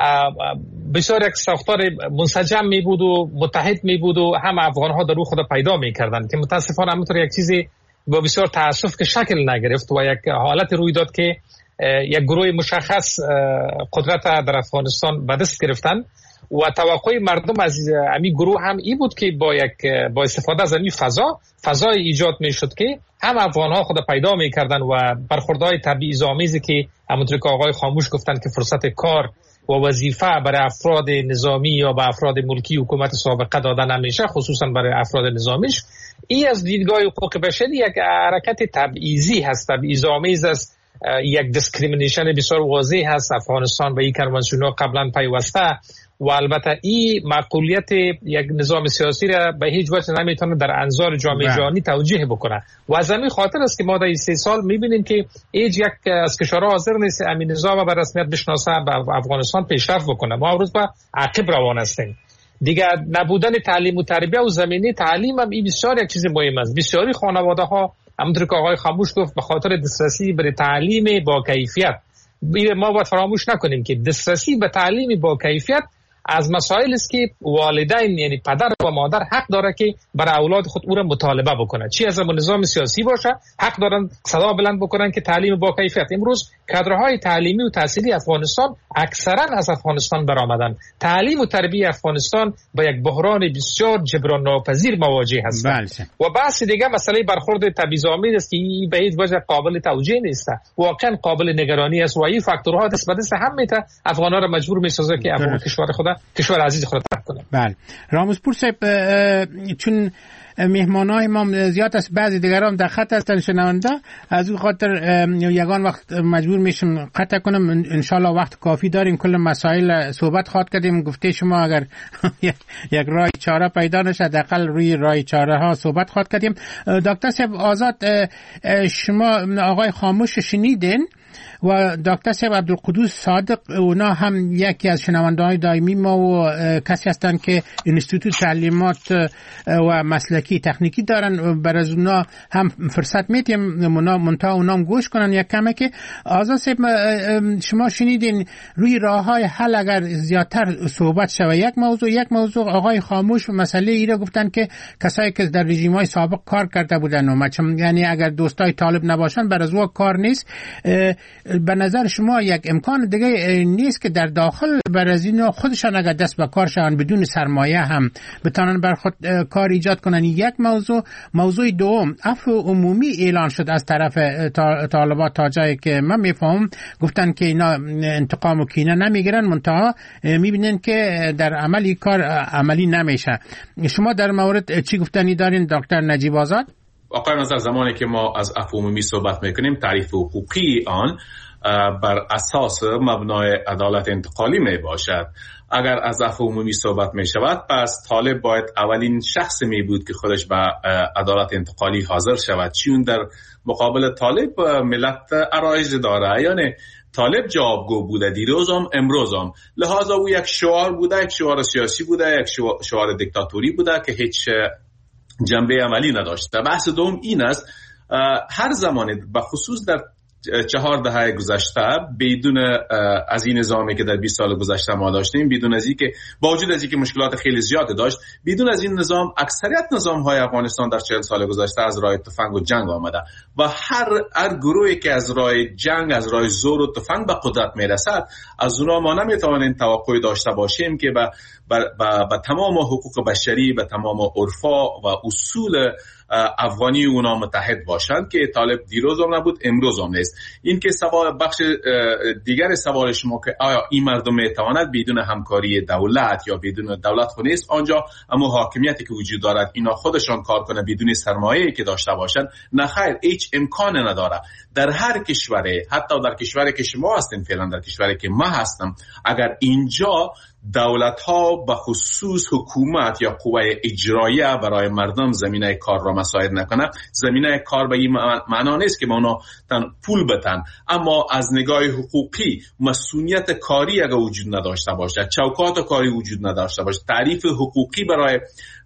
بسیار یک ساختار منسجم می بود و متحد می بود و هم افغان ها در او خود پیدا می کردن که متاسفانه همونطور یک چیزی با بسیار تاسف که شکل نگرفت و یک حالت روی داد که یک گروه مشخص قدرت در افغانستان به دست گرفتن و توقع مردم از همین گروه هم این بود که با استفاده از همین فضای ایجاد میشد که هم افغان ها خود پیدا میکردن و برخوردهای تبعیض‌آمیزی که همونطور که آقای خاموش گفتن که فرصت کار و وظیفه برای افراد نظامی یا به افراد ملکی حکومت سابقه دادن نمیشه، خصوصا برای افراد نظامیش. این از دیدگاه حقوق بشری یک حرکت تبعیضی هست، تبعیض‌آمیز است، یک دیسکریمینیشن بسیار واضح هست. افغانستان به این کنوانسیون قبلا پیوسته و البته این معقولیت یک نظام سیاسی را به هیچ وجه نمیتونه در انظار جامعه جهانی توجیه بکنه و از همین خاطر است که ما در 3 سال میبینیم که هیچ یک از کشورها حاضر نیست همین نظام به رسمیت بشناسه، به افغانستان پیشرفت بکنه. ما امروز به عقب روان هستیم. دیگه نبودن تعلیم و تربیت و زمینه تعلیم هم این بسیار یک چیز مهم است. بسیاری خانواده ها همونطور که آقای خاموش گفت به خاطر دسترسی به تعلیم با کیفیت، ما باید فراموش نکنیم که دسترسی به تعلیم با کیفیت از مسائل است که والدین یعنی پدر و مادر حق داره که برای اولاد خود او را مطالبه بکنه، چی از نظام سیاسی باشه حق دارن صدا بلند بکنن که تعلیم با کیفیت. امروز کادرهای تعلیمی و تحصیلی افغانستان اکثرا از افغانستان برآمدن. تعلیم و تربیت افغانستان با یک بحران بسیار جبران ناپذیر مواجه هستند و بحث دیگه مسئله برخورد تبعیض‌آمیز است که به هیچ وجه قابل توجیه نیست، واقعا قابل نگرانی است و این فاکتورها دست به دست هم میته افغان‌ها را مجبور میسازه که افغان کشور عزیز خود ترک کنه. بله رامزپور صاحب، چون مهمانای ما زیاد است، بعضی دیگران در خط هستن شنونده، از اون خاطر یگان وقت مجبور میشم قطع کنم. انشالله وقت کافی داریم کل مسائل صحبت خواهد کردیم. گفته شما اگر یک راه چاره پیدا نشه حداقل روی راه چاره ها صحبت خواهد کردیم. دکتر صاحب آزاد، شما آقای خاموش شنیدین و دکتر صاحب عبدالقدوس صادق، اونا هم یکی از شنونده‌های دائمی ما و کسی هستن که انستیتوت تعلیمات و مسلکی تکنیکی دارن. برای اونا هم فرصت میدیم منتها اونا هم گوش کنن یک کمه. که آزاد صاحب شما شنیدین روی راه‌های حل اگر زیادتر صحبت شود. یک موضوع آقای خاموش مسئله ای را گفتن که کسایی که در رژیم‌های سابق کار کرده بودن و یعنی اگر دوستای طالب نباشن بر از او کار نیست. به نظر شما یک امکان دیگه نیست که در داخل برازیل خودشان اگر دست به کار شوند بدون سرمایه هم بتونن بر خود کار ایجاد کنن؟ یک موضوع دوم، عفو عمومی اعلان شد از طرف طالبان تا جایی که من میفهمم، گفتن که اینا انتقام و کینه نمیگیرن، منتها میبینن که در عملی کار عملی نمیشه. شما در مورد چی گفتنی دارین دکتر نجیب آزاد؟ آقای نظر، زمانی که ما از عفو عمومی صحبت میکنیم تعریف حقوقی آن بر اساس مبنای عدالت انتقالی می باشد. اگر از عفو عمومی صحبت می شود پس طالب باید اولین شخص می بود که خودش به عدالت انتقالی حاضر شود، چون در مقابل طالب ملت عرایض داره، یعنی طالب جوابگو بوده دیروز هم امروز هم، لحاظا او یک شعار بوده، یک شعار سیاسی بوده، یک شعار دیکتاتوری بوده که هیچ جنبه عملی نداشته. بحث دوم این است هر زمانی به خصوص در 4 دهه گذشته بدون از این نظامی که در 20 سال گذشته ما داشتیم، بدون از اینکه با وجود از اینکه مشکلات خیلی زیاد داشت، بدون از این نظام اکثریت نظام‌های افغانستان در 40 سال گذشته از راه تفنگ و جنگ آمده و هر گروهی که از راه جنگ، از راه زور و تفنگ به قدرت میرسد، از اونها ما نمیتوانیم توقع داشته باشیم که به تمام حقوق بشری، به تمام عرفا و اصول افغانی اونا متحد باشند که طالب دیروز هم نبود امروز هم نیست. این که بخش دیگر سوال شما که آیا این مردم میتواند بدون همکاری دولت یا بدون دولت خود نیست آنجا اما حاکمیتی که وجود دارد اینا خودشان کار کنه بدون سرمایه‌ای که داشته باشند؟ نه خیر، هیچ امکان نداره. در هر کشوری، حتی در کشوری که شما هستین فعلا، در کشوری که من هستم، اگر اینجا دولت ها به خصوص حکومت یا قوه اجراییه برای مردم زمینه کار را مساعد نکنه، زمینه کار به این معنا نیست که ما اونا پول بتن، اما از نگاه حقوقی مسئولیت کاری اگر وجود نداشته باشه، چوکات کاری وجود نداشته باشه، تعریف حقوقی برای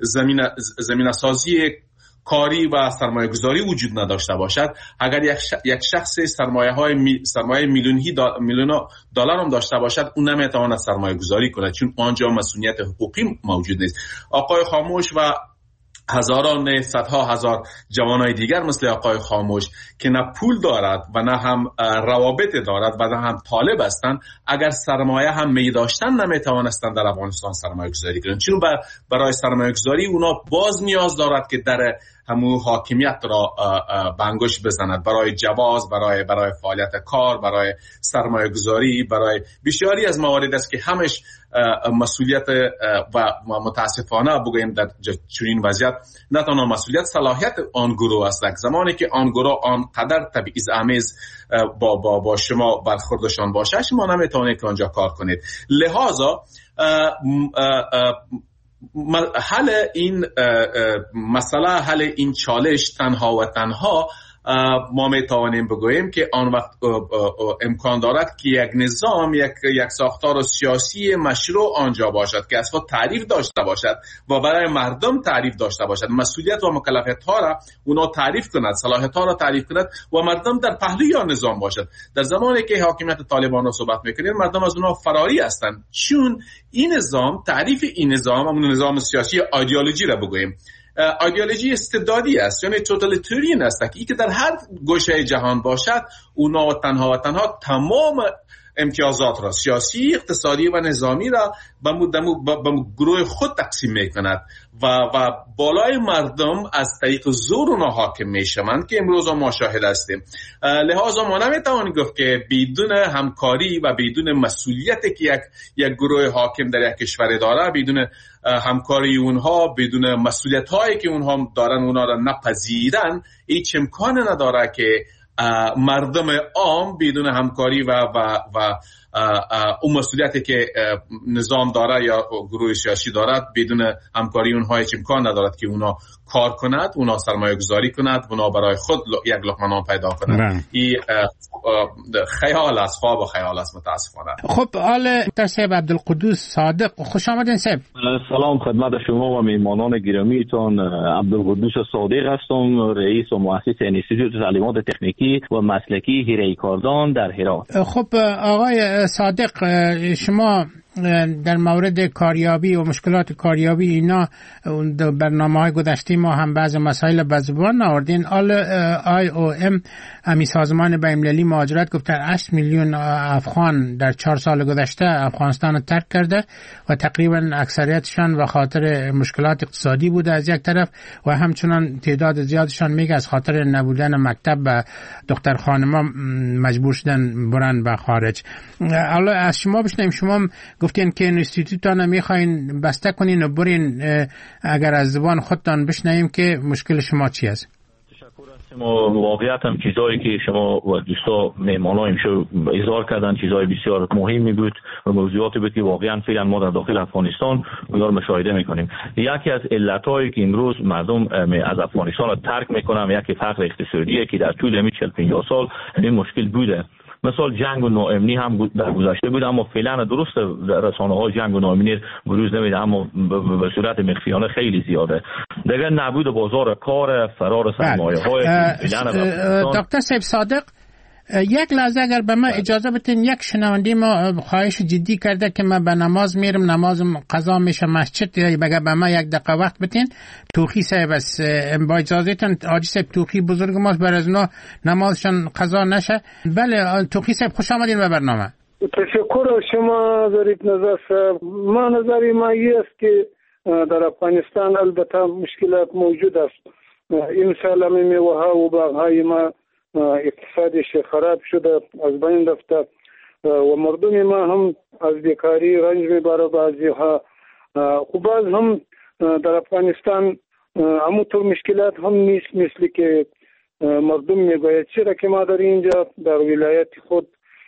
زمینه سازی کاری و سرمایه گذاری وجود نداشته باشد، اگر یک شخص سرمایه میلیون دلار هم داشته باشد، اون نمیتواند سرمایه گذاری کنه چون آنجا مسئولیت حقوقی موجود نیست. آقای خاموش و هزاران صدها هزار جوانای دیگر مثل آقای خاموش که نه پول دارد و نه هم روابط دارد و نه هم طالب هستند، اگر سرمایه هم می داشتن نمیتوانستند در افغانستان سرمایه گذاری کنند، چون برای سرمایه گذاری اونا باز نیاز دارد که در همون حاکمیت را بنگوش بزند، برای جواز، برای فعالیت کار، برای سرمایه گذاری، برای بسیاری از موارد است که همش مسئولیت و متاسفانه بگوییم در چنین وضعیت نه تنها مسئولیت، صلاحیت آن گروه است. زمانی که آن گروه آنقدر تبعیض‌آمیز با شما برخوردشان باشه، شما نمیتونید که آنجا کار کنید. لذا حل این مسئله، حل این چالش تنها و تنها ما میتوانیم بگوییم که آن وقت امکان دارد که یک نظام، یک ساختار سیاسی مشروع آنجا باشد که از خود تعریف داشته باشد و برای مردم تعریف داشته باشد، مسئولیت و مکلفیت ها را اونا تعریف کند، صلاحیت ها را تعریف کند و مردم در پهلوی آن نظام باشد. در زمانی که حاکمیت طالبان را صحبت میکنیم، مردم از اونا فراری هستند، چون این نظام، تعریف این نظام، همون نظام سیاسی ایدئولوژی را بگوییم، ایدئولوژی استبدادی است، یعنی توتالیتاریان است که در هر گوشه جهان باشد اونا و تنها تمام امتیازات را، سیاسی، اقتصادی و نظامی را به گروه خود تقسیم میکند و بالای مردم از طریق زور اونا حاکم میشوند که امروز ما شاهد هستیم. لذا ما نمیتوانیم گفت که بدون همکاری و بدون مسئولیتی که یک گروه حاکم در یک کشور داره، بدون همکاری اونها، بدون مسئولیت هایی که اونها دارن اونا را نپذیرن، هیچ امکان نداره که مردم عام بدون همکاری و اون مسئولیتی که نظام داره یا گروه سیاسی دارد، بدون همکاری اونها هیچ امکان ندارد که اونا کار کند، اونا سرمایه گذاری کند، اونا برای خود یک لقمه نان پیدا کند. این خیال است، خواب و خیال است متاسفانه. خب حال صاحب عبدالقدوس صادق، خوش آمدین صاحب. سلام خدمت شما و میهمانان گرامیتان. عبدالقدوس صادق هستم، رئیس و مؤسس انستیتوت تعلیمات تکنیکی و مسلکی حیره کاردان در هرات. خب آقای صادق، شما در مورد کاریابی و مشکلات کاریابی اینا برنامه‌های گذشته ما هم بعض مسائل به زبان آوردین. IOM امی سازمان بین‌المللی مهاجرت گفته 8 میلیون افغان در 4 سال گذشته افغانستان رو ترک کرده و تقریبا اکثریتشان به خاطر مشکلات اقتصادی بوده از یک طرف و همچنان تعداد زیادشان میگه از خاطر نبودن مکتب و دختر خانما مجبور شدن برن به خارج. حالا از شما بشنویم، شما گفتین که اینستیتوتان میخواین بسته کنین و برین، اگر از زبان خودتان بشنویم که مشکل شما چی است؟ شما واقعیت هم چیزایی که شما و دوستا مهمانایم شو اظهار کردن چیزای بسیار مهمی بود و موضوعاتی بود که واقعا فعلا ما در داخل افغانستان اونا رو مشاهده میکنیم. یکی از علتایی که امروز مردم از افغانستان رو ترک میکنن یکی فقر اقتصادیه که در طول 40-50 سال این مشکل بوده. مثلا جنگ و ناامنی هم در گذشته بود، اما فعلا درست رسانه‌های جنگ و ناامنی بروز نمیده، اما به صورت مخفیانه خیلی زیاده. دیگه نبود بازار کار، فرار سرمایه‌های دکتر صاحب صادق، یک لحظه اگر به من اجازه بدین، یک شنونده ما خواهش جدی کرده که من به نماز میرم، نمازم قضا میشه مسجد، بگه به من یک دقیقه وقت بدین. توخی صاحب است، با اجازهتون حاجی صاحب توخی بزرگ ماست، بر از اونا نمازشان قضا نشه. بله توخی صاحب خوش آمدین به برنامه. تشکر شما دارید نظر صاحب. ما نظری ما است که در افغانستان البته مشکلات موجود است. این سال میوه ها و باغ های ما اقتصادش خراب شده، از بین رفته و مردم ما هم از بیکاری رنج میبره. بعضی ها خب باز هم در افغانستان همونطور مشکلات هم نیست مثل که مردم میگوید. چرا که ما در اینجا در ولایت خود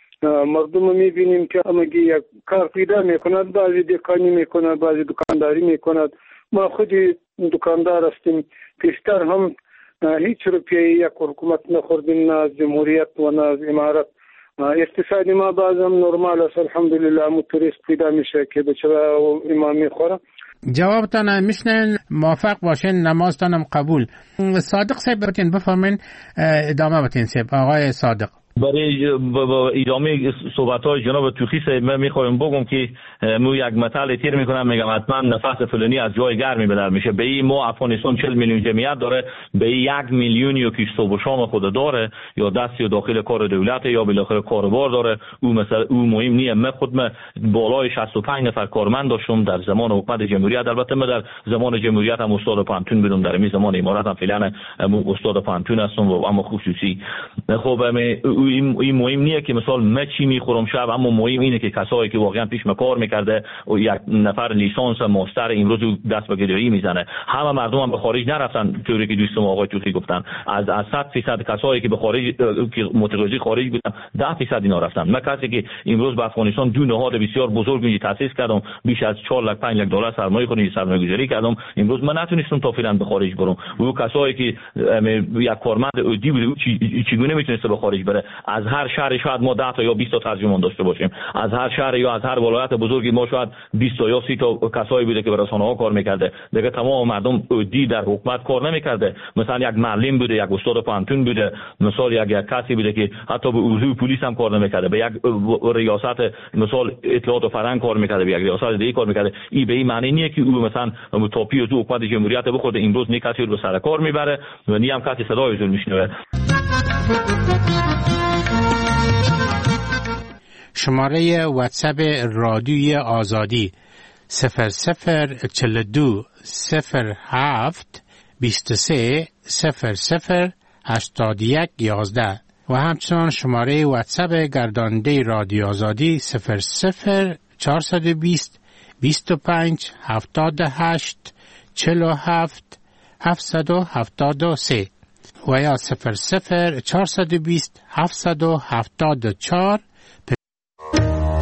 مردم میبینیم که همگی یک کار پیدا میکند، بعضی دکانی میکند، بعضی دکانداری میکند. ما خودی دکاندار هستیم، پیشتر هم هیچ روپیه یک حکومت نخوردیم، نه از جمهوریت و نه از امارت. اقتصادی ما بعضم نرمال است الحمدلله. موتوریست پیدا میشه که بچه و امام میخوره. جوابتان میشنن، موافق باشین، نمازتانم قبول. صادق صاحب بتین بفرمین، ادامه بتین صاحب. آقای صادق. برای ادامه صحبت‌های جناب توخی صاحب من می‌خوام بگم که مو یک مثال تیر می‌کنم، میگم حتما نفس فلانی از جای گرمی بدر میشه. به این ما افغانستان 40 میلیون جمعیت داره، به 1 میلیون یا که صبح و شام خود داره، یا دستی داخل کار دولت یا بالاخره کاروبار داره. او مثلا او مهم نیست. من خودم بالای 65 نفر کارمند داشتم در زمان حکومت جمهوریت. البته من در زمان جمهوریت هم استاد پانتون بودم، در این زمان امارات هم فعلا استاد پانتون هستم و اما خصوصی. خب این مهم نیه که مثلا من چی میخورم شب، اما مهم اینه که کسایی که واقعا پیش کار میکرده و یک نفر لیسانس ماستر امروز دست به گدایی میزنه. همه مردم هم به خارج نرفتن، طوری که دوستم آقای توخی گفتن. از 100% کسایی که به خارج که متقاضی خارج بودن 10% اینا رفتن. من کسی که امروز به افغانستان دو نهاد بسیار بزرگی تاسیس کردم، بیش از 4 لک 5 لک دلار سرمایه‌گذاری کردم، امروز من نتونستم تا فعلا به خارج برم. و کسایی که یک کارمند عادی بود چگونه میتونسته به خارج بره؟ از هر شهر شاید ما 10 تا یا 20 تا ترجمان داشته باشیم، از هر شهر یا از هر ولایت بزرگی ما شاید 20 تا یا 30 تا کسایی بوده که به رسانه‌ها کار میکرده. دیگه تمام مردم عادی در حکومت کار نمیکرده. مثلا یک معلم بوده، یک استاد پانتون بوده، مثلا یک کسی بوده که حتی به عضو پلیس هم کار نمیکرده، به یک ریاست مثلا اطلاعات و فرهنگ کار میکرده، به یک ریاست دیگه کار میکرده. این به این معنی نیست که او مثلا توپی از حکومت جمهوریت بخورده امروز نه کسی رو به سر کار میبره و نه هم کسی صدای زور میشنوه. شماره واتساپ رادیوی آزادی 0042 07 23 00 81 11 و همچنین شماره واتساپ گرداننده رادیو آزادی 00 420 25 78 47 773 و یا 00 420 774